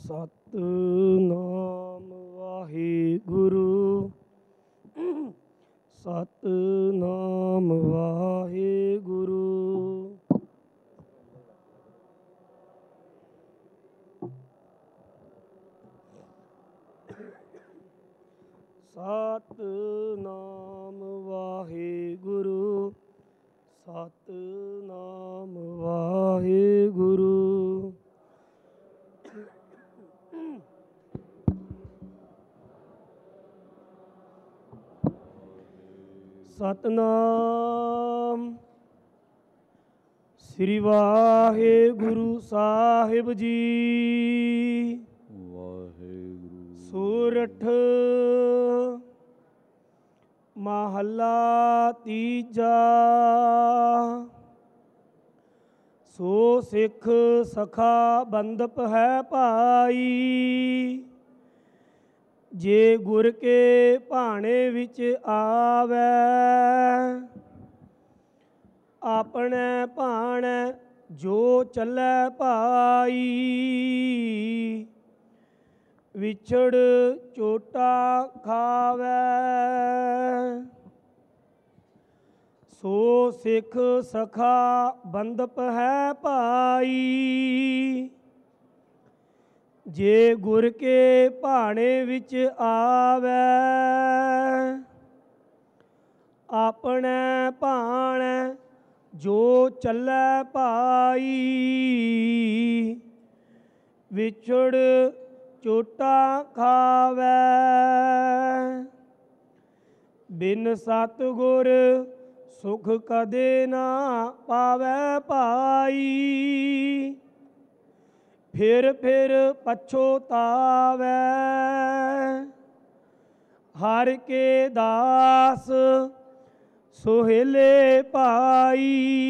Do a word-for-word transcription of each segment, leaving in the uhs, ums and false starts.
ਸਤਿਨਾਮ ਵਾਹਿਗੁਰੂ ਸਤਿਨਾਮ ਵਾਹਿਗੁਰੂ। ਸਤਿਨਾਮ ਵਾਹਿਗੁਰੂ ਸਤਿਨਾਮ ਵਾਹਿਗੁਰੂ। ਸਤਿਨਾਮ ਸ੍ਰੀ ਵਾਹਿਗੁਰੂ ਸਾਹਿਬ ਜੀ। ਵਾਹਿਗੁਰੂ। ਸੂਰਠ ਮਹੱਲਾ ਤੀਜਾ। ਸੋ ਸਿੱਖ ਸਖਾ ਬੰਦਪ ਹੈ ਭਾਈ, ਜੇ ਗੁਰ ਕੇ ਭਾਣੇ ਵਿੱਚ ਆਵੈ। ਆਪਣੇ ਭਾਣੇ ਜੋ ਚੱਲੈ ਭਾਈ, ਵਿਛੜ ਝੋਟਾ ਖਾਵੈ। ਸੋ ਸਿੱਖ ਸਖਾ ਬੰਦਪ ਹੈ ਭਾਈ, ਜੇ ਗੁਰ ਕੇ ਭਾਣੇ ਵਿੱਚ ਆਵੈ। ਆਪਣੇ ਭਾਣੇ ਜੋ ਚੱਲੈ ਭਾਈ, ਵਿਛੜ ਝੋਟਾ ਖਾਵੈ। ਬਿਨ ਸਤਿਗੁਰ ਸੁਖ ਕਦੇ ਨਾ ਪਾਵੈ ਭਾਈ, ਫਿਰ ਫਿਰ ਪਛੋਤਾਵੈ। ਹਰਿ ਕੇ ਦਾਸ ਸੁਹੇਲੇ ਭਾਈ,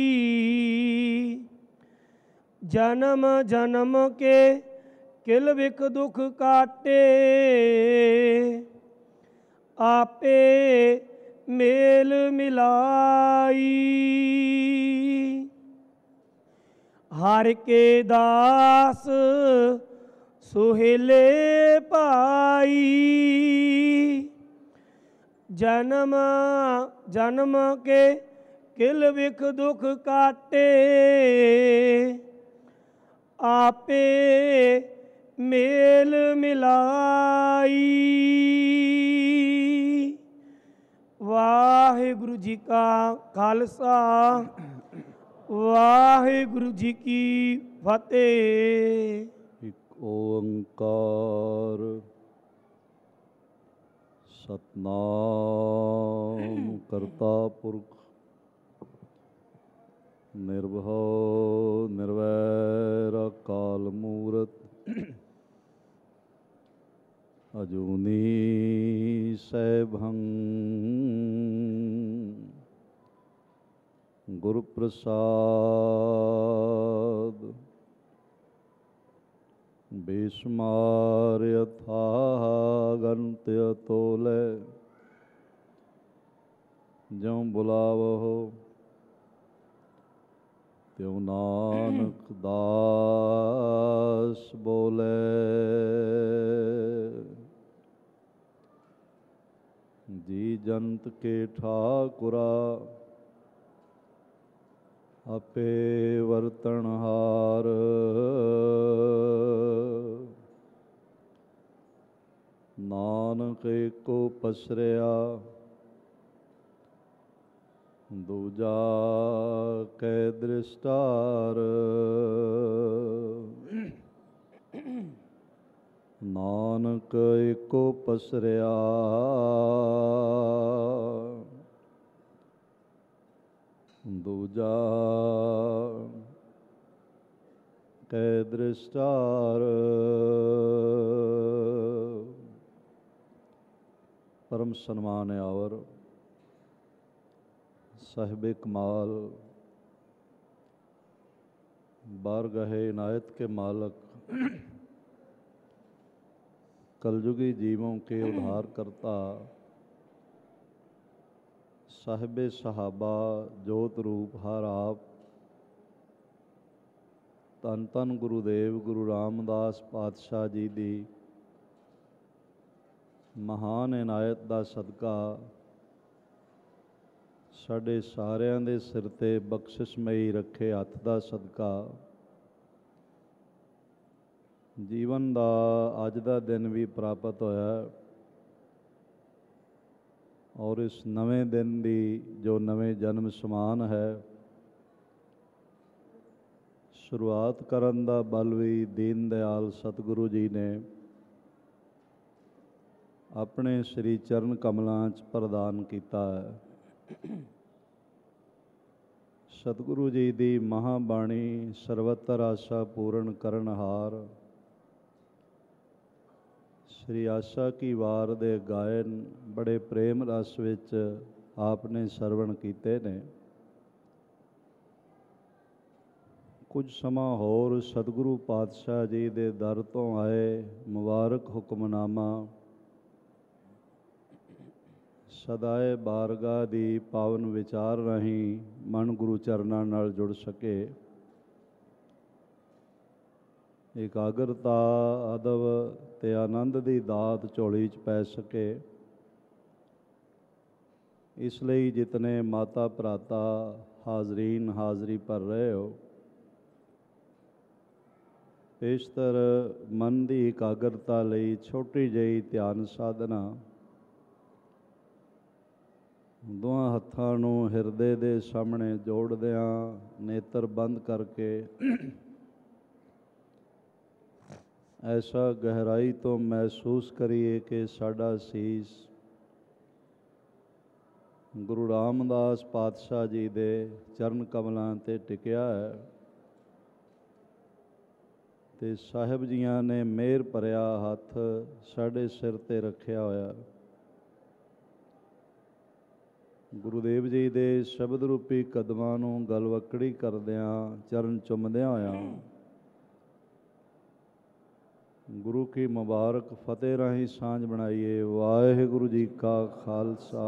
ਜਨਮ ਜਨਮ ਕੇ ਕਿਲ ਵਿਖ ਦੁਖ ਕਾਟੇ। ਆਪੇ ਮੇਲ ਮਿਲਾਈ, ਹਰਿ ਕੇ ਦਾਸ ਸੁਹੇਲੇ ਭਾਈ, ਜਨਮ ਜਨਮ ਕੇ ਕਿਲ ਵਿਖ ਦੁਖ ਕਾਟੇ। ਆਪੇ ਮੇਲ ਮਿਲਾਈ। ਵਾਹਿਗੁਰੂ ਜੀ ਕਾ ਖਾਲਸਾ, ਵਾਹਿਗੁਰੂ ਜੀ ਕੀ ਫਤਿਹ। ਇੱਕ ਓੰਕਾਰ ਸਤਿਨਾਮ ਕਰਤਾ ਪੁਰਖ ਨਿਰਭਉ ਨਿਰਵੈਰ ਅਕਾਲ ਮੂਰਤ ਅਜੂਨੀ ਸੈਭੰ ਗੁਰ ਪ੍ਰਸਾਦ। ਬੇਸ਼ੁਮਾਰ ਅਥਾਹ ਗਣਤ ਅਤੋਲੈ, ਜਉ ਬੁਲਾਵਹੁ ਤਿਉ ਨਾਨਕ ਦਾਸ ਬੋਲੇ। ਜੀ ਜੰਤ ਕੇ ਠਾਕੁਰਾ, ਆਪੇ ਵਰਤਨਹਾਰ। ਨਾਨਕ ਏਕੋ ਪਸਰਿਆ, ਦੂਜਾ ਕੈ ਦ੍ਰਿਸ਼ਟਾਰ। ਨਾਨਕ ਏਕੋ ਪਸਰਿਆ, ਦੂਜਾ ਕੈ ਦ੍ਰਿਸ਼ਟਾਰ। ਪਰਮ ਸਨਮਾਨ ਆਵਰ ਸਾਹਿਬ ਕਮਾਲ, बारगाहे इनायत के मालक, कलयुगी जीवों के उद्धार करता, साहिबे सहाबा जोत रूप हर आप, ਧੰਨ ਧੰਨ ਗੁਰੂਦੇਵ ਗੁਰੂ ਰਾਮਦਾਸ ਪਾਤਸ਼ਾਹ ਜੀ ਦੀ ਮਹਾਨ ਇਨਾਇਤ ਦਾ ਸਦਕਾ ਸਾਡੇ ਸਾਰਿਆਂ ਦੇ ਸਿਰ 'ਤੇ ਬਖਸ਼ਿਸ਼ਮਈ ਰੱਖੇ ਹੱਥ ਦਾ ਸਦਕਾ ਜੀਵਨ ਦਾ ਅੱਜ ਦਾ ਦਿਨ ਵੀ ਪ੍ਰਾਪਤ ਹੋਇਆ ਔਰ ਇਸ ਨਵੇਂ ਦਿਨ ਦੀ ਜੋ ਨਵੇਂ ਜਨਮ ਸਮਾਨ ਹੈ ਸ਼ੁਰੂਆਤ ਕਰਨ ਦਾ ਬਲ ਵੀ ਦੀਨ ਦਿਆਲ ਸਤਿਗੁਰੂ ਜੀ ਨੇ ਆਪਣੇ ਸ੍ਰੀ ਚਰਨ ਕਮਲਾਂ 'ਚ ਪ੍ਰਦਾਨ ਕੀਤਾ ਹੈ। ਸਤਿਗੁਰੂ ਜੀ ਦੀ ਮਹਾਬਾਣੀ ਸਰਵਤਰ ਆਸਾ ਪੂਰਨ ਕਰਨਹਾਰ ਸ੍ਰੀ ਆਸਾ ਕੀ ਵਾਰ ਦੇ ਗਾਇਨ ਬੜੇ ਪ੍ਰੇਮ ਰਸ ਵਿੱਚ ਆਪ ਨੇ ਸਰਵਣ ਕੀਤੇ ਨੇ। ਕੁਝ ਸਮਾਂ ਹੋਰ ਸਤਿਗੁਰੂ ਪਾਤਸ਼ਾਹ ਜੀ ਦੇ ਦਰ ਤੋਂ ਆਏ ਮੁਬਾਰਕ ਹੁਕਮਨਾਮਾ ਸਦਾਏ ਬਾਰਗਾਹ ਦੀ ਪਾਵਨ ਵਿਚਾਰ ਰਾਹੀਂ ਮਨ ਗੁਰੂ ਚਰਨਾਂ ਨਾਲ ਜੁੜ ਸਕੇ। ਇਕਾਗਰਤਾ ਅਦਬ ਤੇ ਆਨੰਦ ਦੀ ਦਾਤ ਝੋਲੀ 'ਚ ਪੈ ਸਕੇ। ਇਸ ਲਈ ਜਿਤਨੇ ਮਾਤਾ ਭਰਾਤਾ ਹਾਜ਼ਰੀਨ ਹਾਜ਼ਰੀ ਭਰ ਰਹੇ ਹੋ, ਪੇਸ਼ਤਰ ਮਨ ਦੀ ਇਕਾਗਰਤਾ ਲਈ ਛੋਟੀ ਜਿਹੀ ਧਿਆਨ ਸਾਧਨਾ ਦੋਹਾਂ ਹੱਥਾਂ ਨੂੰ ਹਿਰਦੇ ਦੇ ਸਾਹਮਣੇ ਜੋੜਦਿਆਂ ਨੇਤਰ ਬੰਦ ਕਰਕੇ ਐਸਾ ਗਹਿਰਾਈ ਤੋਂ ਮਹਿਸੂਸ ਕਰੀਏ ਕਿ ਸਾਡਾ ਸੀਸ ਗੁਰੂ ਰਾਮਦਾਸ ਪਾਤਸ਼ਾਹ ਜੀ ਦੇ ਚਰਨ ਕਮਲਾਂ 'ਤੇ ਟਿਕਿਆ ਹੈ ਅਤੇ ਸਾਹਿਬ ਜੀਆਂ ਨੇ ਮਿਹਰ ਭਰਿਆ ਹੱਥ ਸਾਡੇ ਸਿਰ 'ਤੇ ਰੱਖਿਆ ਹੋਇਆ। ਗੁਰੂਦੇਵ ਜੀ ਦੇ ਸ਼ਬਦ ਰੂਪੀ ਕਦਮਾਂ ਨੂੰ ਗਲਵੱਕੜੀ ਕਰਦਿਆਂ ਚਰਨ ਚੁੰਮਦਿਆਂ ਹੋਇਆਂ ਗੁਰੂ ਕੀ ਮੁਬਾਰਕ ਫਤਿਹ ਰਾਹੀਂ ਸਾਂਝ ਬਣਾਈਏ। ਵਾਹਿਗੁਰੂ ਜੀ ਕਾ ਖਾਲਸਾ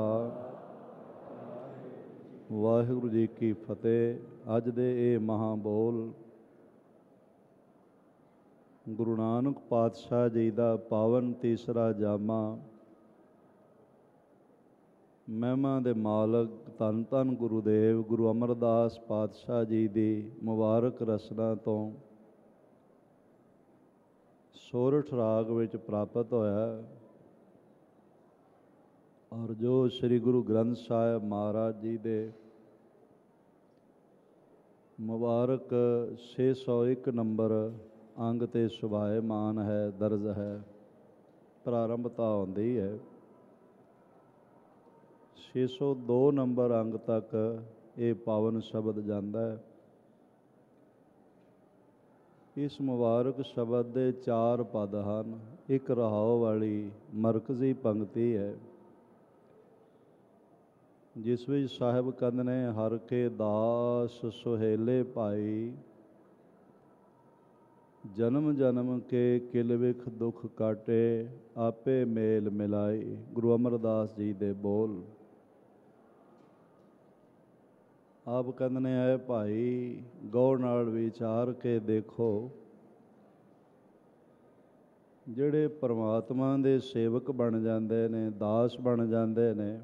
ਵਾਹਿਗੁਰੂ ਜੀ ਕੀ ਫਤਿਹ। ਅੱਜ ਦੇ ਇਹ ਮਹਾਂਬੋਲ ਗੁਰੂ ਨਾਨਕ ਪਾਤਸ਼ਾਹ ਜੀ ਦਾ ਪਾਵਨ ਤੀਸਰਾ ਜਾਮਾ ਮਹਿਮਾ ਦੇ ਮਾਲਕ ਧੰਨ ਧੰਨ ਗੁਰੂਦੇਵ ਗੁਰੂ ਅਮਰਦਾਸ ਪਾਤਸ਼ਾਹ ਜੀ ਦੀ ਮੁਬਾਰਕ ਰਸਨਾ ਤੋਂ ਸੋਰਠ ਰਾਗ ਵਿੱਚ ਪ੍ਰਾਪਤ ਹੋਇਆ ਔਰ ਜੋ ਸ੍ਰੀ ਗੁਰੂ ਗ੍ਰੰਥ ਸਾਹਿਬ ਮਹਾਰਾਜ ਜੀ ਦੇ ਮੁਬਾਰਕ ਛੇ ਸੌ ਇੱਕ ਨੰਬਰ ਅੰਗ 'ਤੇ ਸੁਭਾਏਮਾਨ ਹੈ, ਦਰਜ ਹੈ। ਪ੍ਰਾਰੰਭਤਾ ਹੁੰਦੀ ਹੈ ਛੇ ਸੌ ਦੋ ਨੰਬਰ ਅੰਗ ਤੱਕ ਇਹ ਪਾਵਨ ਸ਼ਬਦ ਜਾਂਦਾ ਹੈ। ਇਸ ਮੁਬਾਰਕ ਸ਼ਬਦ ਦੇ ਚਾਰ ਪਦ ਹਨ। ਇੱਕ ਰਹਾਉ ਵਾਲੀ ਮਰਕਜ਼ੀ ਪੰਕਤੀ ਹੈ ਜਿਸ ਵਿੱਚ ਸਾਹਿਬ ਕਹਿੰਦੇ ਨੇ, ਹਰ ਕੇ ਦਾਸ ਸੁਹੇਲੇ ਭਾਈ ਜਨਮ ਜਨਮ ਕੇ ਕਿਲ ਵਿਖ ਦੁੱਖ ਕਾਟੇ ਆਪੇ ਮੇਲ ਮਿਲਾਈ। ਗੁਰੂ ਅਮਰਦਾਸ ਜੀ ਦੇ ਬੋਲ। ਆਪ ਕਹਿੰਦੇ ਨੇ, ਐ ਭਾਈ ਗੌਰ ਨਾਲ ਵਿਚਾਰ ਕੇ ਦੇਖੋ, ਜਿਹੜੇ ਪਰਮਾਤਮਾ ਦੇ ਸੇਵਕ ਬਣ ਜਾਂਦੇ ਨੇ, ਦਾਸ ਬਣ ਜਾਂਦੇ ਨੇ,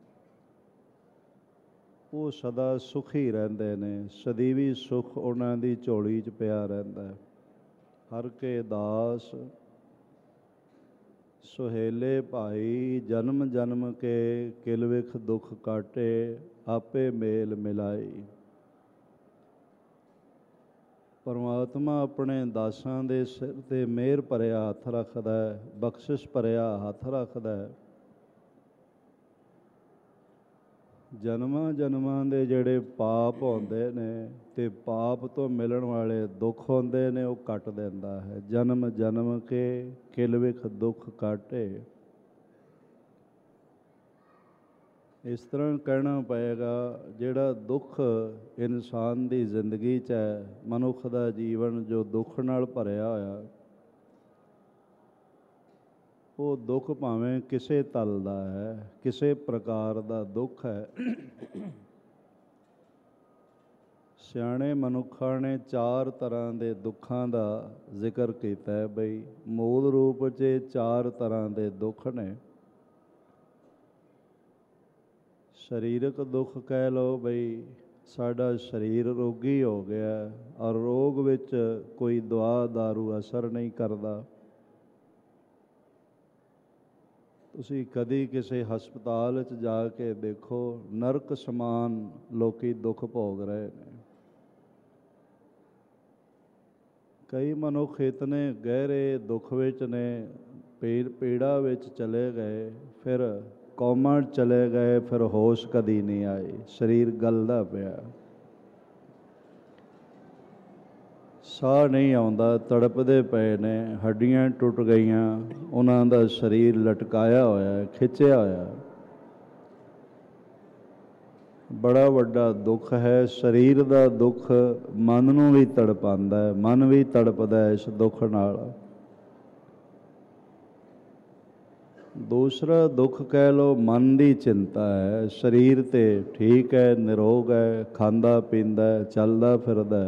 ਉਹ ਸਦਾ ਸੁਖੀ ਰਹਿੰਦੇ ਨੇ। ਸਦੀਵੀ ਸੁੱਖ ਉਹਨਾਂ ਦੀ ਝੋਲੀ 'ਚ ਪਿਆ ਰਹਿੰਦਾ ਹੈ। ਹਰ ਕੇ ਦਾਸ ਸੁਹੇਲੇ ਭਾਈ ਜਨਮ ਜਨਮ ਕੇ ਕਿਲ ਵਿਖ ਦੁੱਖ ਕਾਟੇ ਆਪੇ ਮੇਲ ਮਿਲਾਈ। ਪਰਮਾਤਮਾ ਆਪਣੇ ਦਾਸਾਂ ਦੇ ਸਿਰ 'ਤੇ ਮਿਹਰ ਭਰਿਆ ਹੱਥ ਰੱਖਦਾ ਹੈ, ਬਖਸ਼ਿਸ਼ ਭਰਿਆ ਹੱਥ ਰੱਖਦਾ ਹੈ। ਜਨਮਾਂ ਜਨਮਾਂ ਦੇ ਜਿਹੜੇ ਪਾਪ ਹੁੰਦੇ ਨੇ ਅਤੇ ਪਾਪ ਤੋਂ ਮਿਲਣ ਵਾਲੇ ਦੁੱਖ ਹੁੰਦੇ ਨੇ, ਉਹ ਕੱਟ ਦਿੰਦਾ ਹੈ। ਜਨਮ ਜਨਮ ਕੇ ਕਿਲ ਵਿਖ ਦੁੱਖ ਕਾਟੇ। ਇਸ ਤਰ੍ਹਾਂ ਕਹਿਣਾ ਪਏਗਾ, ਜਿਹੜਾ ਦੁੱਖ ਇਨਸਾਨ ਦੀ ਜ਼ਿੰਦਗੀ 'ਚ ਹੈ, ਮਨੁੱਖ ਦਾ ਜੀਵਨ ਜੋ ਦੁੱਖ ਨਾਲ ਭਰਿਆ ਹੋਇਆ, ਉਹ ਦੁੱਖ ਭਾਵੇਂ ਕਿਸੇ ਤਲ ਦਾ ਹੈ, ਕਿਸੇ ਪ੍ਰਕਾਰ ਦਾ ਦੁੱਖ ਹੈ, ਸਿਆਣੇ ਮਨੁੱਖਾਂ ਨੇ ਚਾਰ ਤਰ੍ਹਾਂ ਦੇ ਦੁੱਖਾਂ ਦਾ ਜ਼ਿਕਰ ਕੀਤਾ ਹੈ ਬਈ ਮੂਲ ਰੂਪ 'ਚ ਚਾਰ ਤਰ੍ਹਾਂ ਦੇ ਦੁੱਖ ਨੇ। ਸਰੀਰਕ ਦੁੱਖ ਕਹਿ ਲਓ ਬਈ ਸਾਡਾ ਸਰੀਰ ਰੋਗੀ ਹੋ ਗਿਆ ਔਰ ਰੋਗ ਵਿੱਚ ਕੋਈ ਦਵਾ ਦਾਰੂ ਅਸਰ ਨਹੀਂ ਕਰਦਾ। ਤੁਸੀਂ ਕਦੀ ਕਿਸੇ ਹਸਪਤਾਲ 'ਚ ਜਾ ਕੇ ਦੇਖੋ, ਨਰਕ ਸਮਾਨ ਲੋਕੀ ਦੁੱਖ ਭੋਗ ਰਹੇ ਨੇ। ਕਈ ਮਨੁੱਖ ਇਤਨੇ ਗਹਿਰੇ ਦੁੱਖ ਵਿੱਚ ਨੇ, ਪੀੜ ਪੀੜਾ ਵਿੱਚ ਚਲੇ ਗਏ, ਫਿਰ ਕੋਮਾ ਚਲੇ ਗਏ, ਫਿਰ ਹੋਸ਼ ਕਦੀ ਨਹੀਂ ਆਈ, ਸਰੀਰ ਗਲਦਾ ਪਿਆ, ਸਾਹ ਨਹੀਂ ਆਉਂਦਾ, ਤੜਪਦੇ ਪਏ ਨੇ, ਹੱਡੀਆਂ ਟੁੱਟ ਗਈਆਂ, ਉਹਨਾਂ ਦਾ ਸਰੀਰ ਲਟਕਾਇਆ ਹੋਇਆ, ਖਿੱਚਿਆ ਹੋਇਆ। ਬੜਾ ਵੱਡਾ ਦੁੱਖ ਹੈ। ਸਰੀਰ ਦਾ ਦੁੱਖ ਮਨ ਨੂੰ ਵੀ ਤੜਪਾਉਂਦਾ ਹੈ, ਮਨ ਵੀ ਤੜਪਦਾ ਇਸ ਦੁੱਖ ਨਾਲ। ਦੂਸਰਾ ਦੁੱਖ ਕਹਿ ਲਓ ਮਨ ਦੀ ਚਿੰਤਾ ਹੈ। ਸਰੀਰ ਤੇ ਠੀਕ ਹੈ, ਨਿਰੋਗ ਹੈ, ਖਾਂਦਾ ਪੀਂਦਾ, ਚੱਲਦਾ ਫਿਰਦਾ,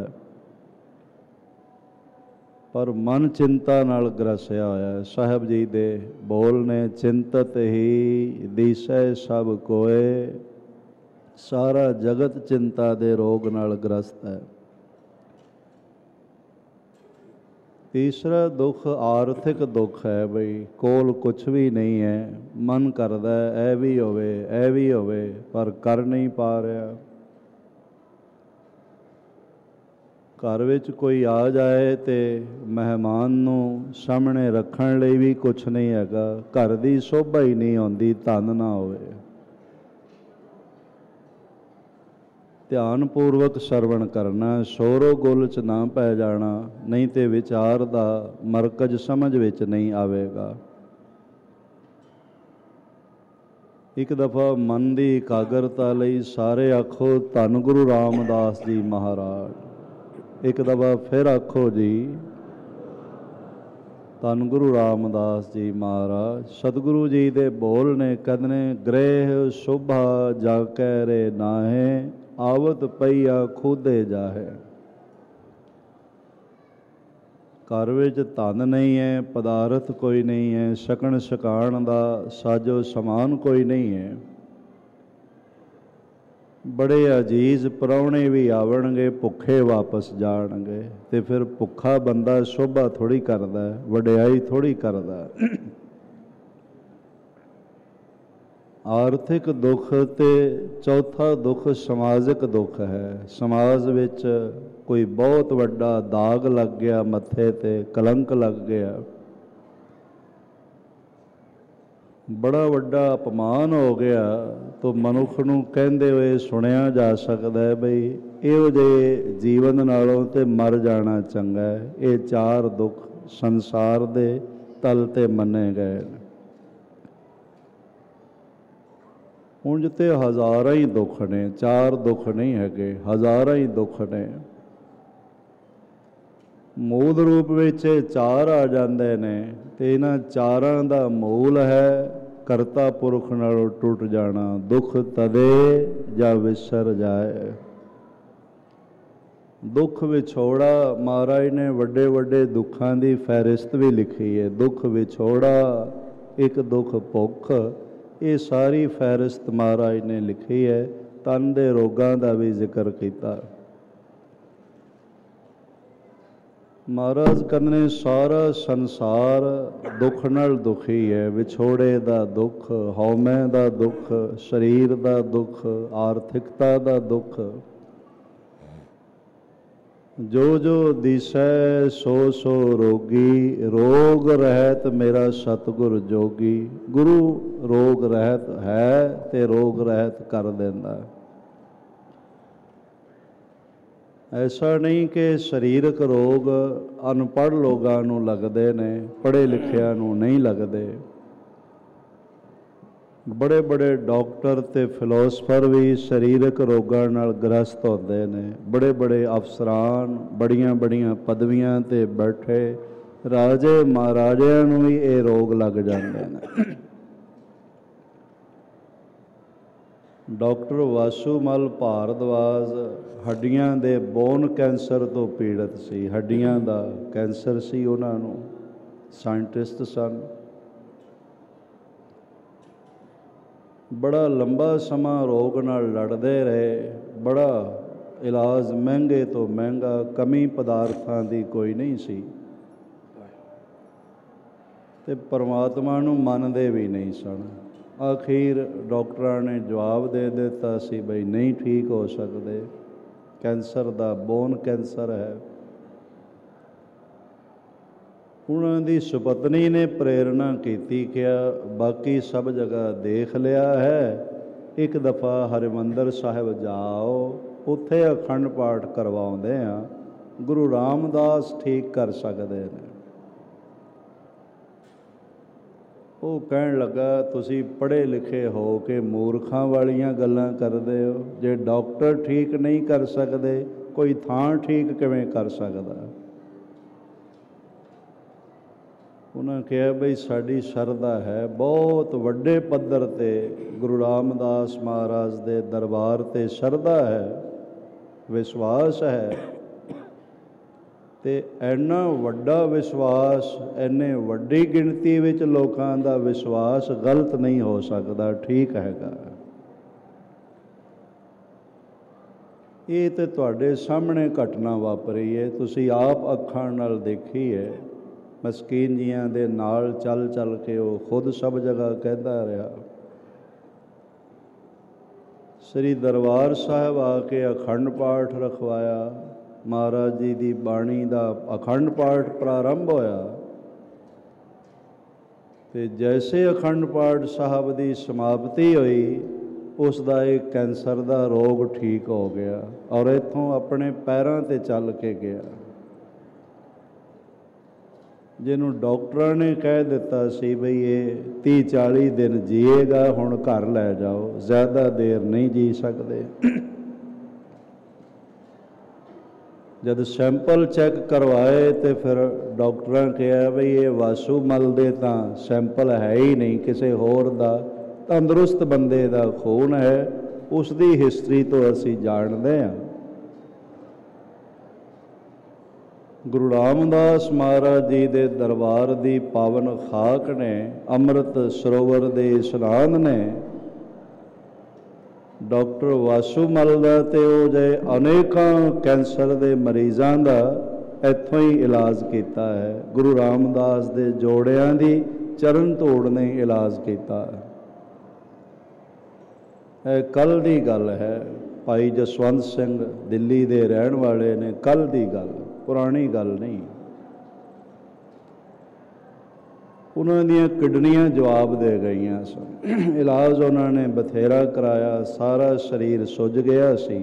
ਪਰ ਮਨ ਚਿੰਤਾ ਨਾਲ ਗ੍ਰਸਿਆ ਹੋਇਆ। ਸਾਹਿਬ ਜੀ ਦੇ ਬੋਲ ਨੇ, ਚਿੰਤਤ ਹੀ ਦੀਸੈ ਸਭ ਕੋਏ, ਸਾਰਾ ਜਗਤ ਚਿੰਤਾ ਦੇ ਰੋਗ ਨਾਲ ਗ੍ਰਸਤ ਹੈ। ਤੀਸਰਾ ਦੁੱਖ ਆਰਥਿਕ ਦੁੱਖ ਹੈ ਬਈ ਕੋਲ ਕੁਛ ਵੀ ਨਹੀਂ ਹੈ, ਮਨ ਕਰਦਾ ਇਹ ਵੀ ਹੋਵੇ ਇਹ ਵੀ ਹੋਵੇ ਪਰ ਕਰ ਨਹੀਂ ਪਾ ਰਿਹਾ। ਘਰ ਵਿੱਚ ਕੋਈ ਆ ਜਾਏ ਤੇ ਮਹਿਮਾਨ ਨੂੰ ਸਾਹਮਣੇ ਰੱਖਣ ਲਈ ਵੀ ਕੁਛ ਨਹੀਂ ਹੈਗਾ, ਘਰ ਦੀ ਸ਼ੋਭਾ ਹੀ ਨਹੀਂ ਆਉਂਦੀ, ਧਨ ਨਾ ਹੋਵੇ। ਧਿਆਨਪੂਰਵਕ ਸਰਵਣ ਕਰਨਾ, ਸ਼ੋਰੋ ਗੁਲ 'ਚ ਨਾ ਪੈ ਜਾਣਾ, ਨਹੀਂ ਤੇ ਵਿਚਾਰ ਦਾ ਮਰਕਜ਼ ਸਮਝ ਵਿੱਚ ਨਹੀਂ ਆਵੇਗਾ। ਇੱਕ ਦਫਾ ਮਨ ਦੀ ਇਕਾਗਰਤਾ ਲਈ ਸਾਰੇ ਆਖੋ ਧੰਨ ਗੁਰੂ ਰਾਮਦਾਸ ਜੀ ਮਹਾਰਾਜ। ਇੱਕ ਦਫਾ ਫਿਰ ਆਖੋ ਜੀ ਧੰਨ ਗੁਰੂ ਰਾਮਦਾਸ ਜੀ ਮਹਾਰਾਜ। ਸਤਿਗੁਰੂ ਜੀ ਦੇ ਬੋਲ ਨੇ, ਕਦਨੇ ਗ੍ਰਹਿ ਸ਼ੋਭਾ ਜਾ ਕਹਿ ਰੇ ਨਾਹੇ, ਆਵਤ ਪਈਆ ਖੁਦੇ ਜਾਹੇ। ਘਰ ਵਿੱਚ ਧਨ ਨਹੀਂ ਹੈ, ਪਦਾਰਥ ਕੋਈ ਨਹੀਂ ਹੈ, ਛਕਣ ਛਕਾਣ ਦਾ ਸਾਜੋ ਸਮਾਨ ਕੋਈ ਨਹੀਂ ਹੈ, ਬੜੇ ਅਜੀਜ਼ ਪ੍ਰਾਹੁਣੇ ਵੀ ਆਵਣਗੇ, ਭੁੱਖੇ ਵਾਪਸ ਜਾਣਗੇ, ਤੇ ਫਿਰ ਭੁੱਖਾ ਬੰਦਾ ਸ਼ੋਭਾ ਥੋੜ੍ਹੀ ਕਰਦਾ, ਵਡਿਆਈ ਥੋੜ੍ਹੀ ਕਰਦਾ। ਆਰਥਿਕ ਦੁੱਖ ਤੇ ਚੌਥਾ ਦੁੱਖ ਸਮਾਜਿਕ ਦੁੱਖ ਹੈ। ਸਮਾਜ ਵਿੱਚ ਕੋਈ ਬਹੁਤ ਵੱਡਾ ਦਾਗ ਲੱਗ ਗਿਆ, ਮੱਥੇ ਤੇ ਕਲੰਕ ਲੱਗ ਗਿਆ, ਬੜਾ ਵੱਡਾ ਅਪਮਾਨ ਹੋ ਗਿਆ, ਤਾਂ ਮਨੁੱਖ ਨੂੰ ਕਹਿੰਦੇ ਹੋਏ ਸੁਣਿਆ ਜਾ ਸਕਦਾ ਹੈ ਬਈ ਇਹੋ ਜਿਹੇ ਜੀਵਨ ਨਾਲੋਂ ਤੇ ਮਰ ਜਾਣਾ ਚੰਗਾ ਹੈ। ਇਹ ਚਾਰ ਦੁੱਖ ਸੰਸਾਰ ਦੇ ਤਲ ਤੇ ਮੰਨੇ ਗਏ ਨੇ। ਉਂਝ ਤੇ ਹਜ਼ਾਰਾਂ ਹੀ ਦੁੱਖ ਨੇ, ਚਾਰ ਦੁੱਖ ਨਹੀਂ ਹੈਗੇ, ਹਜ਼ਾਰਾਂ ਹੀ ਦੁੱਖ ਨੇ। ਮੂਲ ਰੂਪ ਵਿੱਚ ਚਾਰ ਆ ਜਾਂਦੇ ਨੇ ਤੇ ਇਹਨਾਂ ਚਾਰਾਂ ਦਾ ਮੂਲ ਹੈ ਕਰਤਾ ਪੁਰਖ ਨਾਲੋਂ ਟੁੱਟ ਜਾਣਾ। ਦੁੱਖ ਤਦੇ ਜਾਂ ਵਿਸਰ ਜਾਏ। ਦੁੱਖ ਵਿਛੋੜਾ, ਮਹਾਰਾਜ ਨੇ ਵੱਡੇ ਵੱਡੇ ਦੁੱਖਾਂ ਦੀ ਫਹਿਰਿਸਤ ਵੀ ਲਿਖੀ ਹੈ। ਦੁੱਖ ਵਿਛੋੜਾ, ਇੱਕ ਦੁੱਖ ਭੁੱਖ, ਇਹ ਸਾਰੀ ਫਹਿਰਿਸਤ ਮਹਾਰਾਜ ਨੇ ਲਿਖੀ ਹੈ। ਤਨ ਦੇ ਰੋਗਾਂ ਦਾ ਵੀ ਜ਼ਿਕਰ ਕੀਤਾ। ਮਹਾਰਾਜ ਕਹਿੰਦੇ ਨੇ ਸਾਰਾ ਸੰਸਾਰ ਦੁੱਖ ਨਾਲ ਦੁਖੀ ਹੈ। ਵਿਛੋੜੇ ਦਾ ਦੁੱਖ, ਹਉਮੈ ਦਾ ਦੁੱਖ, ਸਰੀਰ ਦਾ ਦੁੱਖ, ਆਰਥਿਕਤਾ ਦਾ ਦੁੱਖ। ਜੋ ਜੋ ਦਿਸੈ ਸੋ ਸੋ ਰੋਗੀ, ਰੋਗ ਰਹਿਤ ਮੇਰਾ ਸਤਿਗੁਰ ਜੋਗੀ। ਗੁਰੂ ਰੋਗ ਰਹਿਤ ਹੈ ਤੇ ਰੋਗ ਰਹਿਤ ਕਰ ਦਿੰਦਾ। ਐਸਾ ਨਹੀਂ ਕਿ ਸਰੀਰਕ ਰੋਗ ਅਨਪੜ੍ਹ ਲੋਕਾਂ ਨੂੰ ਲੱਗਦੇ ਨੇ, ਪੜ੍ਹੇ ਲਿਖਿਆਂ ਨੂੰ ਨਹੀਂ ਲੱਗਦੇ। ਬੜੇ ਬੜੇ ਡਾਕਟਰ ਤੇ ਫਿਲੋਸਫਰ ਵੀ ਸਰੀਰਕ ਰੋਗਾਂ ਨਾਲ ਗ੍ਰਸਤ ਹੁੰਦੇ ਨੇ। ਬੜੇ ਬੜੇ ਅਫਸਰਾਨ ਬੜੀਆਂ ਬੜੀਆਂ ਪਦਵੀਆਂ 'ਤੇ ਬੈਠੇ ਰਾਜੇ ਮਹਾਰਾਜਿਆਂ ਨੂੰ ਵੀ ਇਹ ਰੋਗ ਲੱਗ ਜਾਂਦੇ ਨੇ। ਡਾਕਟਰ ਵਾਸੂਮਲ ਭਾਰਦਵਾਜ ਹੱਡੀਆਂ ਦੇ ਬੋਨ ਕੈਂਸਰ ਤੋਂ ਪੀੜਤ ਸੀ। ਹੱਡੀਆਂ ਦਾ ਕੈਂਸਰ ਸੀ ਉਹਨਾਂ ਨੂੰ। ਸਾਇੰਟਿਸਟ ਸਨ। ਬੜਾ ਲੰਬਾ ਸਮਾਂ ਰੋਗ ਨਾਲ ਲੜਦੇ ਰਹੇ। ਬੜਾ ਇਲਾਜ ਮਹਿੰਗੇ ਤੋਂ ਮਹਿੰਗਾ, ਕਮੀ ਪਦਾਰਥਾਂ ਦੀ ਕੋਈ ਨਹੀਂ ਸੀ ਅਤੇ ਪਰਮਾਤਮਾ ਨੂੰ ਮੰਨਦੇ ਵੀ ਨਹੀਂ ਸਨ। ਆਖੀਰ ਡਾਕਟਰਾਂ ਨੇ ਜਵਾਬ ਦੇ ਦਿੱਤਾ ਸੀ ਬਈ ਨਹੀਂ ਠੀਕ ਹੋ ਸਕਦੇ, ਕੈਂਸਰ ਦਾ ਬੋਨ ਕੈਂਸਰ ਹੈ। ਉਹਨਾਂ ਦੀ ਸੁਪਤਨੀ ਨੇ ਪ੍ਰੇਰਨਾ ਕੀਤੀ, ਕਿਹਾ ਬਾਕੀ ਸਭ ਜਗ੍ਹਾ ਦੇਖ ਲਿਆ ਹੈ, ਇੱਕ ਦਫਾ ਹਰਿਮੰਦਰ ਸਾਹਿਬ ਜਾਓ, ਉੱਥੇ ਅਖੰਡ ਪਾਠ ਕਰਵਾਉਂਦੇ ਹਾਂ, ਗੁਰੂ ਰਾਮਦਾਸ ਠੀਕ ਕਰ ਸਕਦੇ ਨੇ। ਉਹ ਕਹਿਣ ਲੱਗਾ ਤੁਸੀਂ ਪੜ੍ਹੇ ਲਿਖੇ ਹੋ ਕੇ ਮੂਰਖਾਂ ਵਾਲੀਆਂ ਗੱਲਾਂ ਕਰਦੇ ਹੋ। ਜੇ ਡਾਕਟਰ ਠੀਕ ਨਹੀਂ ਕਰ ਸਕਦੇ, ਕੋਈ ਥਾਂ ਠੀਕ ਕਿਵੇਂ ਕਰ ਸਕਦਾ? ਉਹਨਾਂ ਕਿਹਾ ਬਈ ਸਾਡੀ ਸ਼ਰਧਾ ਹੈ, ਬਹੁਤ ਵੱਡੇ ਪੱਧਰ 'ਤੇ ਗੁਰੂ ਰਾਮਦਾਸ ਮਹਾਰਾਜ ਦੇ ਦਰਬਾਰ 'ਤੇ ਸ਼ਰਧਾ ਹੈ, ਵਿਸ਼ਵਾਸ ਹੈ। ਅਤੇ ਇੰਨਾ ਵੱਡਾ ਵਿਸ਼ਵਾਸ, ਇੰਨੇ ਵੱਡੀ ਗਿਣਤੀ ਵਿੱਚ ਲੋਕਾਂ ਦਾ ਵਿਸ਼ਵਾਸ ਗਲਤ ਨਹੀਂ ਹੋ ਸਕਦਾ, ਠੀਕ ਹੈਗਾ। ਇਹ ਤਾਂ ਤੁਹਾਡੇ ਸਾਹਮਣੇ ਘਟਨਾ ਵਾਪਰੀ ਹੈ, ਤੁਸੀਂ ਆਪ ਅੱਖਾਂ ਨਾਲ ਦੇਖੀ ਹੈ। ਮਸਕੀਨ ਜੀਆਂ ਦੇ ਨਾਲ ਚੱਲ ਚੱਲ ਕੇ ਉਹ ਖੁਦ ਸਭ ਜਗ੍ਹਾ ਕਹਿੰਦਾ ਰਿਹਾ। ਸ੍ਰੀ ਦਰਬਾਰ ਸਾਹਿਬ ਆ ਕੇ ਅਖੰਡ ਪਾਠ ਰਖਵਾਇਆ। ਮਹਾਰਾਜ ਜੀ ਦੀ ਬਾਣੀ ਦਾ ਅਖੰਡ ਪਾਠ ਪ੍ਰਾਰੰਭ ਹੋਇਆ ਅਤੇ ਜੈਸੇ ਅਖੰਡ ਪਾਠ ਸਾਹਿਬ ਦੀ ਸਮਾਪਤੀ ਹੋਈ, ਉਸ ਦਾ ਇਹ ਕੈਂਸਰ ਦਾ ਰੋਗ ਠੀਕ ਹੋ ਗਿਆ ਔਰ ਇੱਥੋਂ ਆਪਣੇ ਪੈਰਾਂ 'ਤੇ ਚੱਲ ਕੇ ਗਿਆ। ਜਿਹਨੂੰ ਡਾਕਟਰਾਂ ਨੇ ਕਹਿ ਦਿੱਤਾ ਸੀ ਬਈ ਇਹ ਤੀਹ ਚਾਲੀ ਦਿਨ ਜੀਏਗਾ, ਹੁਣ ਘਰ ਲੈ ਜਾਓ, ਜ਼ਿਆਦਾ ਦੇਰ ਨਹੀਂ ਜੀ ਸਕਦੇ। ਜਦ ਸੈਂਪਲ ਚੈੱਕ ਕਰਵਾਏ ਅਤੇ ਫਿਰ ਡਾਕਟਰਾਂ ਕਿਹਾ ਬਈ ਇਹ ਵਾਸੂਮਲ ਦੇ ਤਾਂ ਸੈਂਪਲ ਹੈ ਹੀ ਨਹੀਂ, ਕਿਸੇ ਹੋਰ ਦਾ ਤੰਦਰੁਸਤ ਬੰਦੇ ਦਾ ਖੂਨ ਹੈ, ਉਸ ਦੀ ਹਿਸਟਰੀ ਤੋਂ ਅਸੀਂ ਜਾਣਦੇ ਹਾਂ। ਗੁਰੂ ਰਾਮਦਾਸ ਮਹਾਰਾਜ ਜੀ ਦੇ ਦਰਬਾਰ ਦੀ ਪਾਵਨ ਖਾਕ ਨੇ, ਅੰਮ੍ਰਿਤ ਸਰੋਵਰ ਦੇ ਇਸ਼ਨਾਨ ਨੇ ਡਾਕਟਰ ਵਾਸੂਮਲ ਦਾ ਅਤੇ ਉਹ ਜੇ ਅਨੇਕਾਂ ਕੈਂਸਰ ਦੇ ਮਰੀਜ਼ਾਂ ਦਾ ਇੱਥੋਂ ਹੀ ਇਲਾਜ ਕੀਤਾ ਹੈ। ਗੁਰੂ ਰਾਮਦਾਸ ਦੇ ਜੋੜਿਆਂ ਦੀ ਚਰਨ ਧੂੜ ਨੇ ਇਲਾਜ ਕੀਤਾ। ਇਹ ਕੱਲ੍ਹ ਦੀ ਗੱਲ ਹੈ। ਭਾਈ ਜਸਵੰਤ ਸਿੰਘ ਦਿੱਲੀ ਦੇ ਰਹਿਣ ਵਾਲੇ ਨੇ, ਕੱਲ੍ਹ ਦੀ ਗੱਲ, ਪੁਰਾਣੀ ਗੱਲ ਨਹੀਂ। ਉਹਨਾਂ ਦੀਆਂ ਕਿਡਨੀਆਂ ਜਵਾਬ ਦੇ ਗਈਆਂ ਸਨ। ਇਲਾਜ ਉਹਨਾਂ ਨੇ ਬਥੇਰਾ ਕਰਾਇਆ, ਸਾਰਾ ਸਰੀਰ ਸੁੱਜ ਗਿਆ ਸੀ।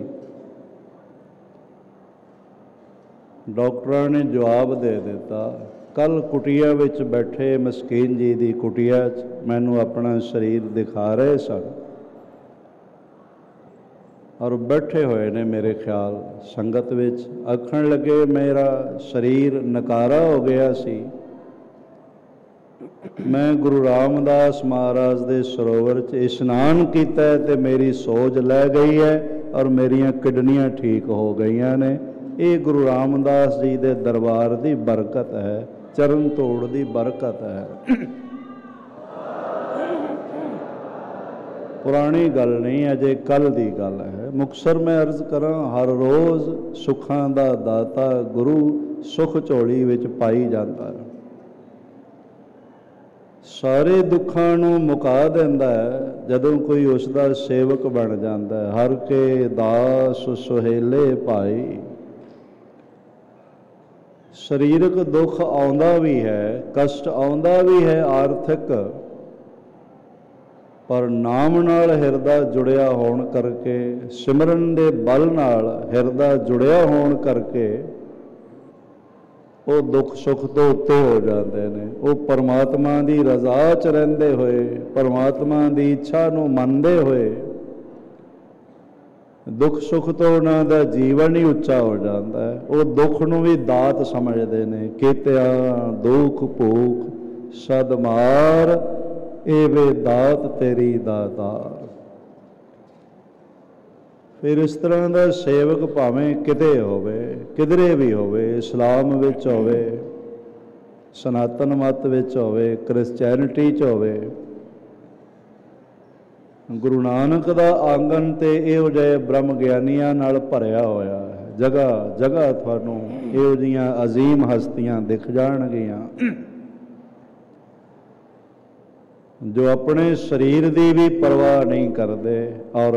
ਡਾਕਟਰਾਂ ਨੇ ਜਵਾਬ ਦੇ ਦਿੱਤਾ। ਕੱਲ੍ਹ ਕੁਟੀਆ ਵਿੱਚ ਬੈਠੇ ਮਸਕੀਨ ਜੀ ਦੀ ਕੁਟੀਆ 'ਚ ਮੈਨੂੰ ਆਪਣਾ ਸਰੀਰ ਦਿਖਾ ਰਹੇ ਸਨ ਔਰ ਬੈਠੇ ਹੋਏ ਨੇ ਮੇਰੇ ਖਿਆਲ ਸੰਗਤ ਵਿੱਚ। ਆਖਣ ਲੱਗੇ ਮੇਰਾ ਸਰੀਰ ਨਕਾਰਾ ਹੋ ਗਿਆ ਸੀ, ਮੈਂ ਗੁਰੂ ਰਾਮਦਾਸ ਮਹਾਰਾਜ ਦੇ ਸਰੋਵਰ 'ਚ ਇਸ਼ਨਾਨ ਕੀਤਾ ਅਤੇ ਮੇਰੀ ਸੋਝ ਲੈ ਗਈ ਹੈ ਔਰ ਮੇਰੀਆਂ ਕਿਡਨੀਆਂ ਠੀਕ ਹੋ ਗਈਆਂ ਨੇ। ਇਹ ਗੁਰੂ ਰਾਮਦਾਸ ਜੀ ਦੇ ਦਰਬਾਰ ਦੀ ਬਰਕਤ ਹੈ, ਚਰਨ ਧੂੜ ਦੀ ਬਰਕਤ ਹੈ। ਪੁਰਾਣੀ ਗੱਲ ਨਹੀਂ, ਅਜੇ ਕੱਲ੍ਹ ਦੀ ਗੱਲ ਹੈ। ਮੁਕਤਸਰ ਮੈਂ ਅਰਜ਼ ਕਰਾਂ, ਹਰ ਰੋਜ਼ ਸੁੱਖਾਂ ਦਾ ਦਾਤਾ ਗੁਰੂ ਸੁੱਖ ਝੋਲੀ ਵਿੱਚ ਪਾਈ ਜਾਂਦਾ ਹੈ। ਸਾਰੇ ਦੁੱਖਾਂ ਨੂੰ ਮੁਕਾ ਦਿੰਦਾ ਹੈ ਜਦੋਂ ਕੋਈ ਉਸ ਦਾ ਸੇਵਕ ਬਣ ਜਾਂਦਾ ਹੈ। ਹਰ ਕੇ ਦਾਸ ਸੁਹੇਲੇ ਭਾਈ। ਸਰੀਰਕ ਦੁੱਖ ਆਉਂਦਾ ਵੀ ਹੈ, ਕਸ਼ਟ ਆਉਂਦਾ ਵੀ ਹੈ ਆਰਥਿਕ, ਪਰ ਨਾਮ ਨਾਲ ਹਿਰਦਾ ਜੁੜਿਆ ਹੋਣ ਕਰਕੇ, ਸਿਮਰਨ ਦੇ ਬਲ ਨਾਲ ਹਿਰਦਾ ਜੁੜਿਆ ਹੋਣ ਕਰਕੇ ਉਹ ਦੁੱਖ ਸੁੱਖ ਤੋਂ ਉੱਤੇ ਹੋ ਜਾਂਦੇ ਨੇ। ਉਹ ਪਰਮਾਤਮਾ ਦੀ ਰਜ਼ਾ 'ਚ ਰਹਿੰਦੇ ਹੋਏ, ਪਰਮਾਤਮਾ ਦੀ ਇੱਛਾ ਨੂੰ ਮੰਨਦੇ ਹੋਏ, ਦੁੱਖ ਸੁੱਖ ਤੋਂ ਉਹਨਾਂ ਦਾ ਜੀਵਨ ਹੀ ਉੱਚਾ ਹੋ ਜਾਂਦਾ ਹੈ। ਉਹ ਦੁੱਖ ਨੂੰ ਵੀ ਦਾਤ ਸਮਝਦੇ ਨੇ। ਕੀਤਿਆ ਦੁੱਖ ਭੂਖ ਸਦ ਮਾਰ, ਇਹ ਵੇ ਦਾਤ ਤੇਰੀ ਦਾਤਾਰ। ਫਿਰ ਇਸ ਤਰ੍ਹਾਂ ਦਾ ਸੇਵਕ ਭਾਵੇਂ ਕਿਤੇ ਹੋਵੇ, ਕਿਧਰੇ ਵੀ ਹੋਵੇ, ਇਸਲਾਮ ਵਿੱਚ ਹੋਵੇ, ਸਨਾਤਨ ਮਤ ਵਿੱਚ ਹੋਵੇ, ਕ੍ਰਿਸਚੈਨਿਟੀ 'ਚ ਹੋਵੇ, ਗੁਰੂ ਨਾਨਕ ਦਾ ਆਂਗਨ ਤੇ ਇਹੋ ਜਿਹੇ ਬ੍ਰਹਮ ਗਿਆਨੀਆਂ ਨਾਲ ਭਰਿਆ ਹੋਇਆ ਹੈ। ਜਗ੍ਹਾ ਜਗ੍ਹਾ ਤੁਹਾਨੂੰ ਇਹੋ ਜਿਹੀਆਂ ਅਜ਼ੀਮ ਹਸਤੀਆਂ ਦਿਖ ਜਾਣਗੀਆਂ ਜੋ ਆਪਣੇ ਸਰੀਰ ਦੀ ਵੀ ਪਰਵਾਹ ਨਹੀਂ ਕਰਦੇ ਔਰ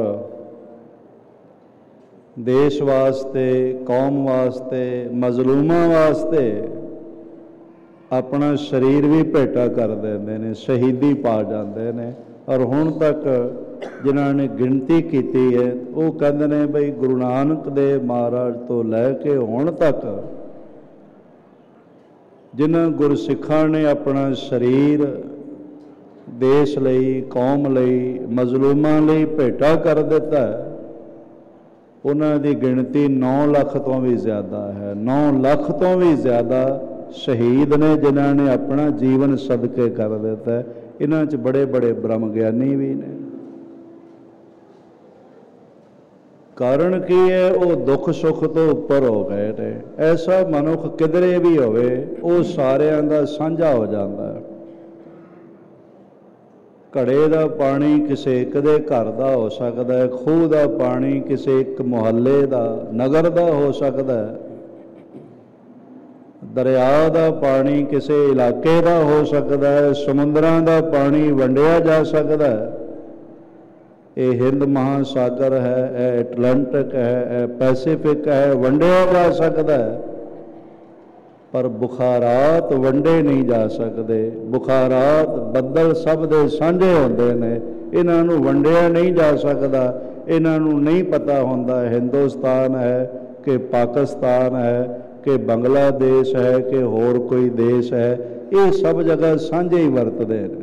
ਦੇਸ਼ ਵਾਸਤੇ, ਕੌਮ ਵਾਸਤੇ, ਮਜ਼ਲੂਮਾਂ ਵਾਸਤੇ ਆਪਣਾ ਸਰੀਰ ਵੀ ਭੇਟਾ ਕਰ ਦਿੰਦੇ ਨੇ, ਸ਼ਹੀਦੀ ਪਾ ਜਾਂਦੇ ਨੇ। ਔਰ ਹੁਣ ਤੱਕ ਜਿਨ੍ਹਾਂ ਨੇ ਗਿਣਤੀ ਕੀਤੀ ਹੈ ਉਹ ਕਹਿੰਦੇ ਨੇ ਬਈ ਗੁਰੂ ਨਾਨਕ ਦੇਵ ਮਹਾਰਾਜ ਤੋਂ ਲੈ ਕੇ ਹੁਣ ਤੱਕ ਜਿਨ੍ਹਾਂ ਗੁਰਸਿੱਖਾਂ ਨੇ ਆਪਣਾ ਸਰੀਰ ਦੇਸ਼ ਲਈ, ਕੌਮ ਲਈ, ਮਜ਼ਲੂਮਾਂ ਲਈ ਭੇਟਾ ਕਰ ਦਿੱਤਾ, ਉਹਨਾਂ ਦੀ ਗਿਣਤੀ ਨੌ ਲੱਖ ਤੋਂ ਵੀ ਜ਼ਿਆਦਾ ਹੈ। ਨੌ ਲੱਖ ਤੋਂ ਵੀ ਜ਼ਿਆਦਾ ਸ਼ਹੀਦ ਨੇ ਜਿਨ੍ਹਾਂ ਨੇ ਆਪਣਾ ਜੀਵਨ ਸਦਕੇ ਕਰ ਦਿੱਤਾ। ਇਹਨਾਂ 'ਚ ਬੜੇ ਬੜੇ ਬ੍ਰਹਮ ਗਿਆਨੀ ਵੀ ਨੇ। ਕਾਰਨ ਕੀ ਹੈ? ਉਹ ਦੁੱਖ ਸੁੱਖ ਤੋਂ ਉੱਪਰ ਹੋ ਗਏ ਨੇ। ਐਸਾ ਮਨੁੱਖ ਕਿਧਰੇ ਵੀ ਹੋਵੇ ਉਹ ਸਾਰਿਆਂ ਦਾ ਸਾਂਝਾ ਹੋ ਜਾਂਦਾ ਹੈ। ਘੜੇ ਦਾ ਪਾਣੀ ਕਿਸੇ ਇੱਕ ਦੇ ਘਰ ਦਾ ਹੋ ਸਕਦਾ ਹੈ, ਖੂਹ ਦਾ ਪਾਣੀ ਕਿਸੇ ਇੱਕ ਮੁਹੱਲੇ ਦਾ, ਨਗਰ ਦਾ ਹੋ ਸਕਦਾ ਹੈ, ਦਰਿਆ ਦਾ ਪਾਣੀ ਕਿਸੇ ਇਲਾਕੇ ਦਾ ਹੋ ਸਕਦਾ ਹੈ, ਸਮੁੰਦਰਾਂ ਦਾ ਪਾਣੀ ਵੰਡਿਆ ਜਾ ਸਕਦਾ ਹੈ। ਇਹ ਹਿੰਦ ਮਹਾਸਾਗਰ ਹੈ, ਇਹ ਐਟਲਾਂਟਿਕ ਹੈ, ਇਹ ਪੈਸੀਫਿਕ ਹੈ, ਵੰਡਿਆ ਜਾ ਸਕਦਾ ਹੈ, ਪਰ ਬੁਖਾਰਾਤ ਵੰਡੇ ਨਹੀਂ ਜਾ ਸਕਦੇ। ਬੁਖਾਰਾਤ ਬੱਦਲ ਸਭ ਦੇ ਸਾਂਝੇ ਹੁੰਦੇ ਨੇ, ਇਹਨਾਂ ਨੂੰ ਵੰਡਿਆ ਨਹੀਂ ਜਾ ਸਕਦਾ। ਇਹਨਾਂ ਨੂੰ ਨਹੀਂ ਪਤਾ ਹੁੰਦਾ ਹਿੰਦੁਸਤਾਨ ਹੈ ਕਿ ਪਾਕਿਸਤਾਨ ਹੈ ਕਿ ਬੰਗਲਾਦੇਸ਼ ਹੈ ਕਿ ਹੋਰ ਕੋਈ ਦੇਸ਼ ਹੈ। ਇਹ ਸਭ ਜਗ੍ਹਾ ਸਾਂਝੇ ਹੀ ਵਰਤਦੇ ਨੇ।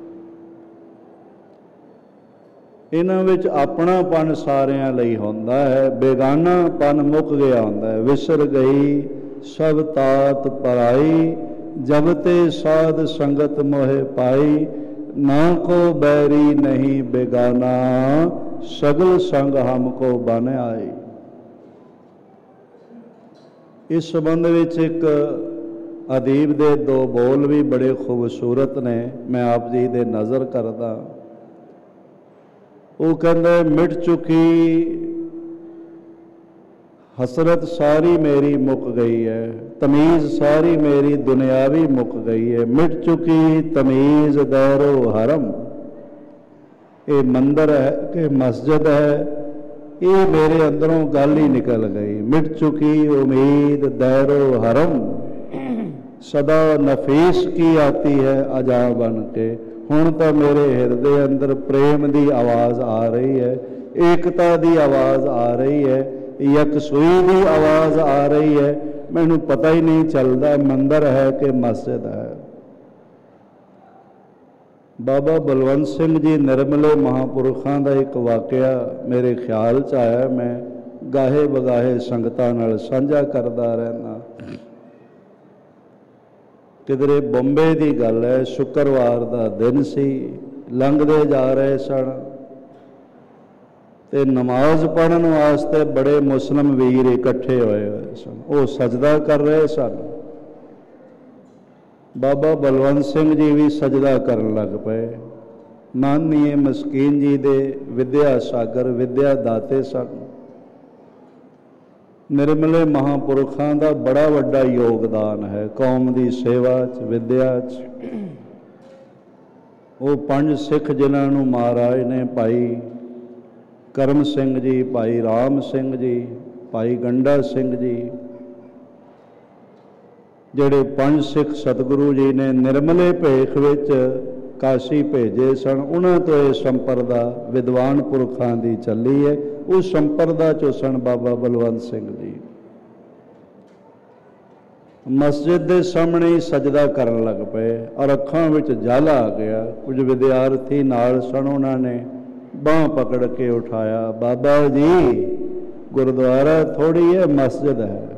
ਇਹਨਾਂ ਵਿੱਚ ਆਪਣਾਪਨ ਸਾਰਿਆਂ ਲਈ ਹੁੰਦਾ ਹੈ, ਬੇਗਾਨਾਪਨ ਮੁੱਕ ਗਿਆ ਹੁੰਦਾ ਹੈ। ਵਿਸਰ ਗਈ ਸਭ ਤਾਤ ਪਰਾਈ, ਜਬ ਤੇ ਸਾਧ ਸੰਗਤ ਮੋਹਿ ਪਾਈ, ਨਾ ਕੋ ਬੈਰੀ ਨਹੀਂ ਬੇਗਾਨਾ, ਸਗਲ ਸੰਗ ਹਮ ਕੋ ਬਨ ਆਈ। ਇਸ ਸੰਬੰਧ ਵਿੱਚ ਇੱਕ ਅਦੀਬ ਦੇ ਦੋ ਬੋਲ ਵੀ ਬੜੇ ਖੂਬਸੂਰਤ ਨੇ, ਮੈਂ ਆਪ ਜੀ ਦੇ ਨਜ਼ਰ ਕਰਦਾ। ਉਹ ਕਹਿੰਦਾ, ਮਿਟ ਚੁੱਕੀ ਹਸਰਤ ਸਾਰੀ ਮੇਰੀ ਮੁੱਕ ਗਈ ਹੈ, ਤਮੀਜ਼ ਸਾਰੀ ਮੇਰੀ ਦੁਨਿਆਵੀ ਮੁੱਕ ਗਈ ਹੈ। ਮਿਟ ਚੁੱਕੀ ਤਮੀਜ਼ दैरो ਹਰਮ, ਇਹ ਮੰਦਰ ਹੈ ਕਿ ਮਸਜਿਦ ਹੈ, ਇਹ ਮੇਰੇ ਅੰਦਰੋਂ ਗੱਲ ਹੀ ਨਿਕਲ ਗਈ। ਮਿਟ ਚੁੱਕੀ ਉਮੀਦ दैरो ਹਰਮ, ਸਦਾ ਨਫੀਸ ਕੀ ਆਤੀ ਹੈ ਅਜਾ ਬਣ ਕੇ। ਹੁਣ ਤਾਂ ਮੇਰੇ ਹਿਰਦੇ ਅੰਦਰ ਪ੍ਰੇਮ ਦੀ ਆਵਾਜ਼ ਆ ਰਹੀ ਹੈ, ਏਕਤਾ ਦੀ ਆਵਾਜ਼ ਆ ਰਹੀ ਹੈ, ਯਕਸੂਈ ਦੀ ਆਵਾਜ਼ ਆ ਰਹੀ ਹੈ। ਮੈਨੂੰ ਪਤਾ ਹੀ ਨਹੀਂ ਚੱਲਦਾ ਮੰਦਰ ਹੈ ਕਿ ਮਸਜਿਦ ਹੈ। ਬਾਬਾ ਬਲਵੰਤ ਸਿੰਘ ਜੀ ਨਿਰਮਲੇ ਮਹਾਂਪੁਰਖਾਂ ਦਾ ਇੱਕ ਵਾਕਿਆ ਮੇਰੇ ਖਿਆਲ 'ਚ ਆਇਆ, ਮੈਂ ਗਾਹੇ ਬਗਾਹੇ ਸੰਗਤਾਂ ਨਾਲ ਸਾਂਝਾ ਕਰਦਾ ਰਹਿੰਦਾ। ਕਿਧਰੇ ਬੰਬੇ ਦੀ ਗੱਲ ਹੈ, ਸ਼ੁੱਕਰਵਾਰ ਦਾ ਦਿਨ ਸੀ, ਲੰਘਦੇ ਜਾ ਰਹੇ ਸਨ ਤੇ ਨਮਾਜ਼ ਪੜ੍ਹਨ ਵਾਸਤੇ ਬੜੇ ਮੁਸਲਿਮ ਵੀਰ ਇਕੱਠੇ ਹੋਏ ਹੋਏ ਸਨ। ਉਹ ਸਜਦਾ ਕਰ ਰਹੇ ਸਨ। ਬਾਬਾ ਬਲਵੰਤ ਸਿੰਘ ਜੀ ਵੀ ਸਜਦਾ ਕਰਨ ਲੱਗ ਪਏ। ਮਾਨਨੀਏ ਮਸਕੀਨ ਜੀ ਦੇ ਵਿਦਿਆ ਸਾਗਰ, ਵਿਦਿਆ ਦਾਤੇ ਸਨ। ਨਿਰਮਲੇ ਮਹਾਂਪੁਰਖਾਂ ਦਾ ਬੜਾ ਵੱਡਾ ਯੋਗਦਾਨ ਹੈ ਕੌਮ ਦੀ ਸੇਵਾ 'ਚ, ਵਿਦਿਆ 'ਚ। ਉਹ ਪੰਜ ਸਿੱਖ ਜਿਨ੍ਹਾਂ ਨੂੰ ਮਹਾਰਾਜ ਨੇ ਭਾਈ ਕਰਮ ਸਿੰਘ ਜੀ, ਭਾਈ ਰਾਮ ਸਿੰਘ ਜੀ, ਭਾਈ ਗੰਡਾ ਸਿੰਘ ਜੀ, ਜਿਹੜੇ ਪੰਜ ਸਿੱਖ ਸਤਿਗੁਰੂ ਜੀ ਨੇ ਨਿਰਮਲੇ ਭੇਖ ਵਿੱਚ ਕਾਸ਼ੀ ਭੇਜੇ ਸਨ, ਉਹਨਾਂ ਤੋਂ ਇਹ ਸੰਪਰਦਾ ਵਿਦਵਾਨ ਪੁਰਖਾਂ ਦੀ ਚੱਲੀ ਹੈ। ਉਸ ਸੰਪਰਦਾ 'ਚੋਂ ਸਨ ਬਾਬਾ ਬਲਵੰਤ ਸਿੰਘ ਜੀ। ਮਸਜਿਦ ਦੇ ਸਾਹਮਣੇ ਹੀ ਸਜਦਾ ਕਰਨ ਲੱਗ ਪਏ ਔਰ ਅੱਖਾਂ ਵਿੱਚ ਜਲ ਆ ਗਿਆ। ਕੁਝ ਵਿਦਿਆਰਥੀ ਨਾਲ ਸਨ, ਉਹਨਾਂ ਨੇ ਬਾਂਹ ਪਕੜ ਕੇ ਉਠਾਇਆ, ਬਾਬਾ ਜੀ ਗੁਰਦੁਆਰਾ ਥੋੜ੍ਹੀ ਹੈ, ਮਸਜਿਦ ਹੈ।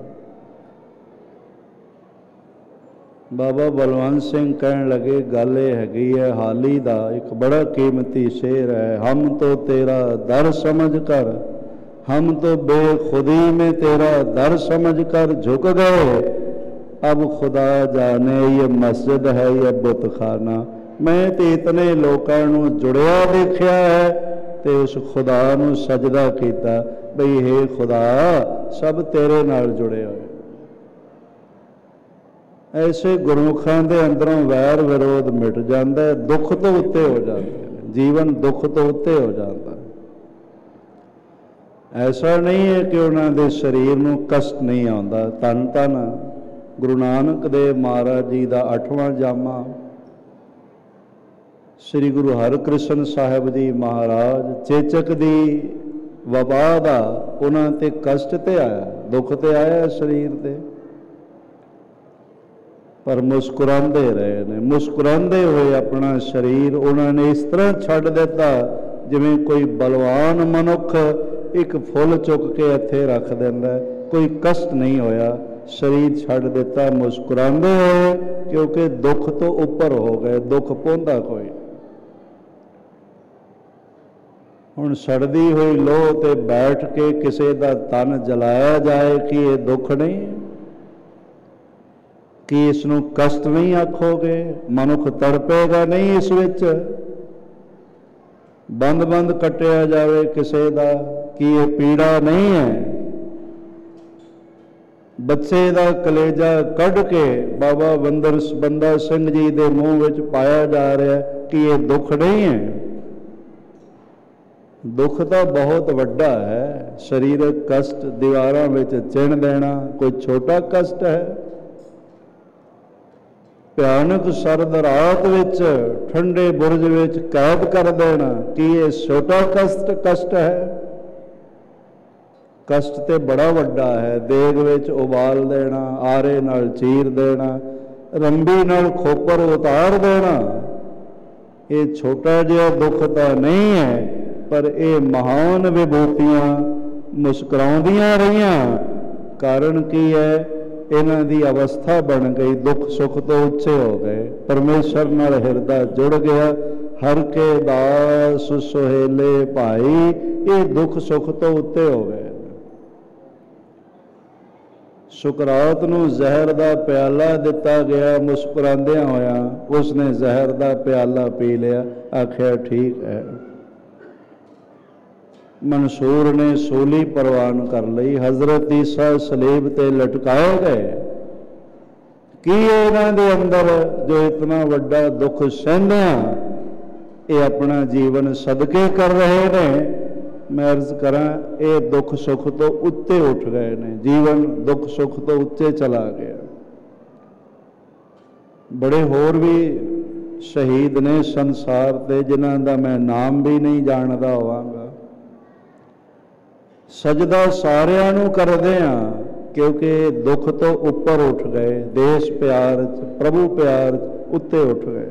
ਬਾਬਾ ਬਲਵੰਤ ਸਿੰਘ ਕਹਿਣ ਲੱਗੇ, ਗੱਲ ਇਹ ਹੈਗੀ ਹੈ, ਹਾਲੀ ਦਾ ਇੱਕ ਬੜਾ ਕੀਮਤੀ ਸ਼ੇਰ ਹੈ, ਹਮ ਤੋਂ ਤੇਰਾ ਦਰ ਸਮਝ ਕਰ हम तो बेखुदी में तेरा दर समझ कर झुक गए, अब खुदा जाने ये मस्जिद है या बुत खाना। मैं तो इतने लोगों नूं जुड़िया देखिया है ते उस खुदा नूं सजदा कीता बई हे खुदा सब तेरे नाल जुड़े होए। ऐसे गुरमुखां दे अंदरों वैर विरोध मिट जाता है, दुख तो उत्ते हो जाते हैं, जीवन दुख तो उत्ते हो जाता है। ऐसा नहीं है कि उन्होंने शरीर नूं कष्ट नहीं आता। धन धन गुरु नानक देव महाराज जी का अठवां जामा, श्री गुरु हरकृष्ण साहिब जी महाराज चेचक दी वबा दा उन्हां ते कष्ट ते आया, दुख ते आया शरीर ते, पर मुस्कुराते रहे ने। मुस्कुराते हुए अपना शरीर उन्होंने इस तरह छड्ड दिता जिवें कोई बलवान मनुख एक फुल चुक के इत्थे रख दिंदा, कोई कष्ट नहीं होया, शरीर छड्ड दिता मुस्कुराते हुए, क्योंकि दुख तो उपर हो गए, दुख पहुंचा कोई। हुण सड़दी हुई लोह ते बैठ के किसी का तन जलाया जाए कि ये दुख नहीं, कि इसनूं कष्ट नहीं आखोगे, मनुख तड़पेगा नहीं इस विच। बंद बंद कटिया जाए किसी का कि ये पीड़ा नहीं है। बच्चे का कलेजा कढ़ के बाबा बंदर बंदा सिंह जी के मूँह विच पाया जा रहा है कि ये दुख नहीं है। दुख तो बहुत वड्डा है। शरीरक कष्ट दीवारां विच चिण देना कोई छोटा कष्ट है। भयानक सरद रात विच ठंडे बुरज विच कैद कर देना कि ये छोटा कष्ट कष्ट है। कष्ट तो बड़ा वड्डा है। देग विच उबाल देना, आरे नाल चीर देना, रंबी नाल खोपर उतार देना, ये छोटा जिहा दुख तो नहीं है, पर ये महान विभूतियां मुस्कुराउंदियां रहियां। कारण की है? इन्हां दी अवस्था बन गई, दुख सुख तो उच्चे हो गए, परमेश्वर नाल हिरदा जुड़ गया। हर के दास सुहेले भाई, ये दुख सुख तो उत्ते हो गए। सुकरात नूं जहर दा प्याला दिता गया, मुस्कुरांदियां होया उसने जहर दा प्याला पी लिया, आखिया ठीक है। मंसूर ने सूली परवान कर ली, हजरत ईसा सलीब ते लटकाए गए। कि इन्हां दे अंदर जो इतना वड्डा दुख सहंदियां ये अपना जीवन सदके कर रहे ने। मैं अर्ज करा, ये दुख सुख तो उत्ते उठ गए ने, जीवन दुख सुख तो उत्ते चला गया। बड़े होर भी शहीद ने संसार ते जिन्हां दा मैं नाम भी नहीं जानदा होवांगा। सजदा सारियां नूं करदे हां, क्योंकि दुख तो उपर उठ गए, देश प्यार प्रभु प्यार उत्ते उठ गए।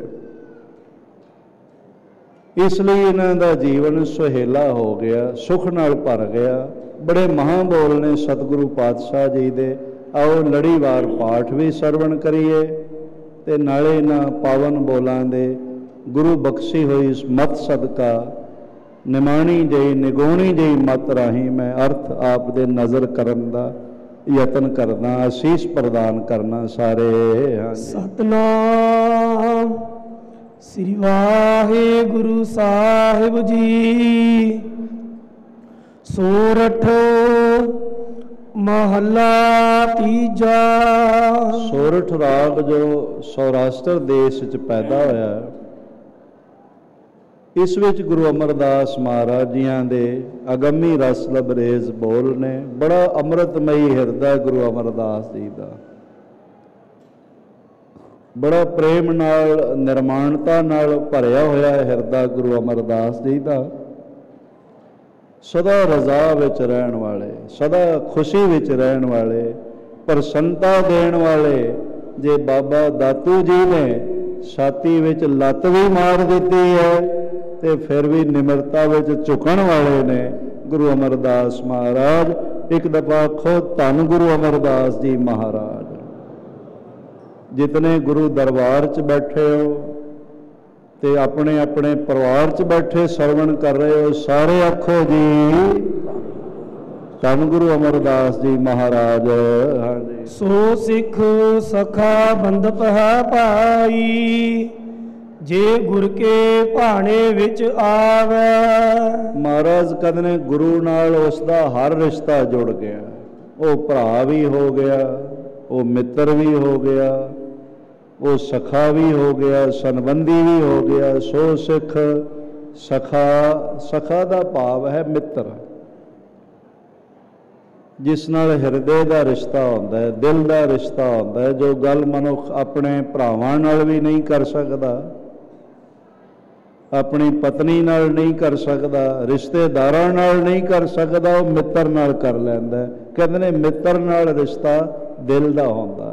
इसलिए इन्हां दा जीवन सुहेला हो गया, सुख नाल भर गया। बड़े महाबोल ने सतगुरु पातशाह जी दे। आओ लड़ीवार पाठ भी सरवण करिए ते नाले इन्हां पावन बोलां दे गुरु बख्शी हुई मत सदका निमाणी जी निगोणी जी मत राही मैं अर्थ आप दे नज़र करन दा यतन करना, आशीष प्रदान करना सारे। हाँ सतनाम श्री वाहिगुरु साहिब जी। सोरठ महला तीजा। सोरठ राग जो सौराष्ट्र देश च पैदा होया, इस विच गुरु अमरदास महाराज जियां दे अगमी रस लबरेज बोल ने। बड़ा अमृतमयी हिरदा गुरु अमरदास जी का, बड़ा प्रेम नाल निर्माणता नाल भरिया होया हिरदा गुरु अमरदास जी का। सदा रजा विच रहन वाले, सदा खुशी विच रहन वाले, प्रसन्नता देण वाले। जे बाबा दातू जी ने छाती विच लत भी मार दी है ते फिर भी निमरता विच झुकण वाले ने गुरु अमरदास महाराज। एक दफा खुद धन गुरु अमरदास जी महाराज। जितने गुरु दरबार च बैठे हो ते अपने अपने परिवार च बैठे सरवण कर रहे हो, सारे आखो जी ਧੰਨ ਗੁਰੂ ਅਮਰਦਾਸ ਜੀ ਮਹਾਰਾਜ। ਹਾਂਜੀ। ਸੋ ਸਿੱਖ ਸਖਾ ਬੰਦਪ ਹੈ ਭਾਈ, ਜੇ ਗੁਰ ਕੇ ਭਾਣੇ ਵਿੱਚ ਆਵੇ। ਮਹਾਰਾਜ ਕਹਿੰਦੇ ਨੇ ਗੁਰੂ ਨਾਲ ਉਸ ਦਾ ਹਰ ਰਿਸ਼ਤਾ ਜੁੜ ਗਿਆ। ਉਹ ਭਰਾ ਵੀ ਹੋ ਗਿਆ, ਉਹ ਮਿੱਤਰ ਵੀ ਹੋ ਗਿਆ, ਉਹ ਸਖਾ ਵੀ ਹੋ ਗਿਆ, ਸੰਬੰਧੀ ਵੀ ਹੋ ਗਿਆ। ਸੋ ਸਿੱਖ ਸਖਾ, ਸਖਾ ਦਾ ਭਾਵ ਹੈ ਮਿੱਤਰ, ਜਿਸ ਨਾਲ ਹਿਰਦੇ ਦਾ ਰਿਸ਼ਤਾ ਹੁੰਦਾ ਹੈ, ਦਿਲ ਦਾ ਰਿਸ਼ਤਾ ਹੁੰਦਾ ਹੈ। ਜੋ ਗੱਲ ਮਨੁੱਖ ਆਪਣੇ ਭਰਾਵਾਂ ਨਾਲ ਵੀ ਨਹੀਂ ਕਰ ਸਕਦਾ, ਆਪਣੀ ਪਤਨੀ ਨਾਲ ਨਹੀਂ ਕਰ ਸਕਦਾ, ਰਿਸ਼ਤੇਦਾਰਾਂ ਨਾਲ ਨਹੀਂ ਕਰ ਸਕਦਾ, ਉਹ ਮਿੱਤਰ ਨਾਲ ਕਰ ਲੈਂਦਾ। ਕਹਿੰਦੇ ਨੇ ਮਿੱਤਰ ਨਾਲ ਰਿਸ਼ਤਾ ਦਿਲ ਦਾ ਹੁੰਦਾ।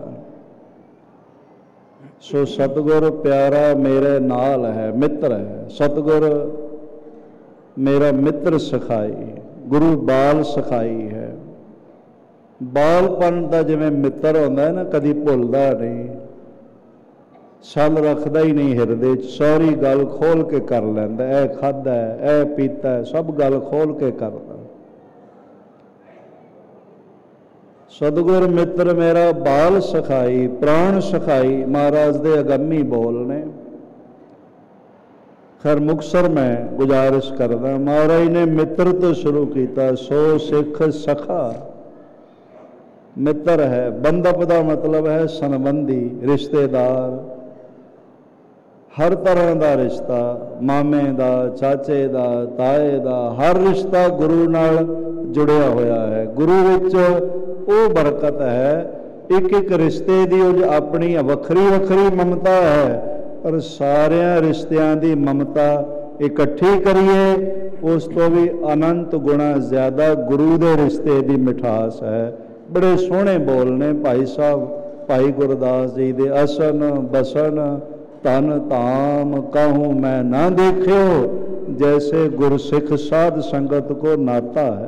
ਸੋ ਸਤਿਗੁਰ ਪਿਆਰਾ ਮੇਰੇ ਨਾਲ ਹੈ, ਮਿੱਤਰ ਹੈ। ਸਤਿਗੁਰ ਮੇਰਾ ਮਿੱਤਰ ਸਖਾਈ, ਗੁਰੂ ਬਾਲ ਸਖਾਈ ਹੈ। ਬਾਲਪਨ ਦਾ ਜਿਵੇਂ ਮਿੱਤਰ ਹੁੰਦਾ ਹੈ ਨਾ, ਕਦੀ ਭੁੱਲਦਾ ਨਹੀਂ, ਸਲ ਰੱਖਦਾ ਹੀ ਨਹੀਂ ਹਿਰਦੇ 'ਚ, ਸਾਰੀ ਗੱਲ ਖੋਲ ਕੇ ਕਰ ਲੈਂਦਾ। ਇਹ ਖਾਧਾ, ਇਹ ਪੀਤਾ, ਸਭ ਗੱਲ ਖੋਲ ਕੇ ਕਰਦਾ। ਸਤਿਗੁਰ ਮਿੱਤਰ ਮੇਰਾ ਬਾਲ ਸਖਾਈ, ਪ੍ਰਾਣ ਸਖਾਈ। ਮਹਾਰਾਜ ਦੇ ਅਗੰਮੀ ਬੋਲ ਨੇ। ਖੈਰ ਮੁਕਤਸਰ ਮੈਂ ਗੁਜ਼ਾਰਿਸ਼ ਕਰਦਾ, ਮਹਾਰਾਜ ਨੇ ਮਿੱਤਰ ਤੋਂ ਸ਼ੁਰੂ ਕੀਤਾ। ਸੋ ਸਿੱਖ ਸਖਾ, ਮਿੱਤਰ ਹੈ। ਬੰਧਪ ਦਾ ਮਤਲਬ ਹੈ ਸੰਬੰਧੀ, ਰਿਸ਼ਤੇਦਾਰ, ਹਰ ਤਰ੍ਹਾਂ ਦਾ ਰਿਸ਼ਤਾ, ਮਾਮੇ ਦਾ, ਚਾਚੇ ਦਾ, ਤਾਏ ਦਾ, ਹਰ ਰਿਸ਼ਤਾ ਗੁਰੂ ਨਾਲ ਜੁੜਿਆ ਹੋਇਆ ਹੈ। ਗੁਰੂ ਵਿੱਚ ਉਹ ਬਰਕਤ ਹੈ, ਇੱਕ ਇੱਕ ਰਿਸ਼ਤੇ ਦੀ ਉਹ ਆਪਣੀ ਵੱਖਰੀ ਵੱਖਰੀ ਮਮਤਾ ਹੈ, ਪਰ ਸਾਰਿਆਂ ਰਿਸ਼ਤਿਆਂ ਦੀ ਮਮਤਾ ਇਕੱਠੀ ਕਰੀਏ, ਉਸ ਤੋਂ ਵੀ ਅਨੰਤ ਗੁਣਾ ਜ਼ਿਆਦਾ ਗੁਰੂ ਦੇ ਰਿਸ਼ਤੇ ਦੀ ਮਿਠਾਸ ਹੈ। ਬੜੇ ਸੋਹਣੇ ਬੋਲ ਨੇ ਭਾਈ ਸਾਹਿਬ, ਭਾਈ ਗੁਰਦਾਸ ਜੀ ਦੇ। ਅਸਨ ਬਸਨ ਤਨ ਧਾਮ ਕਹੂੰ ਮੈਂ ਨਾ ਦੇਖਿਓ, ਜੈਸੇ ਗੁਰਸਿੱਖ ਸਾਧ ਸੰਗਤ ਕੋ ਨਾਤਾ ਹੈ।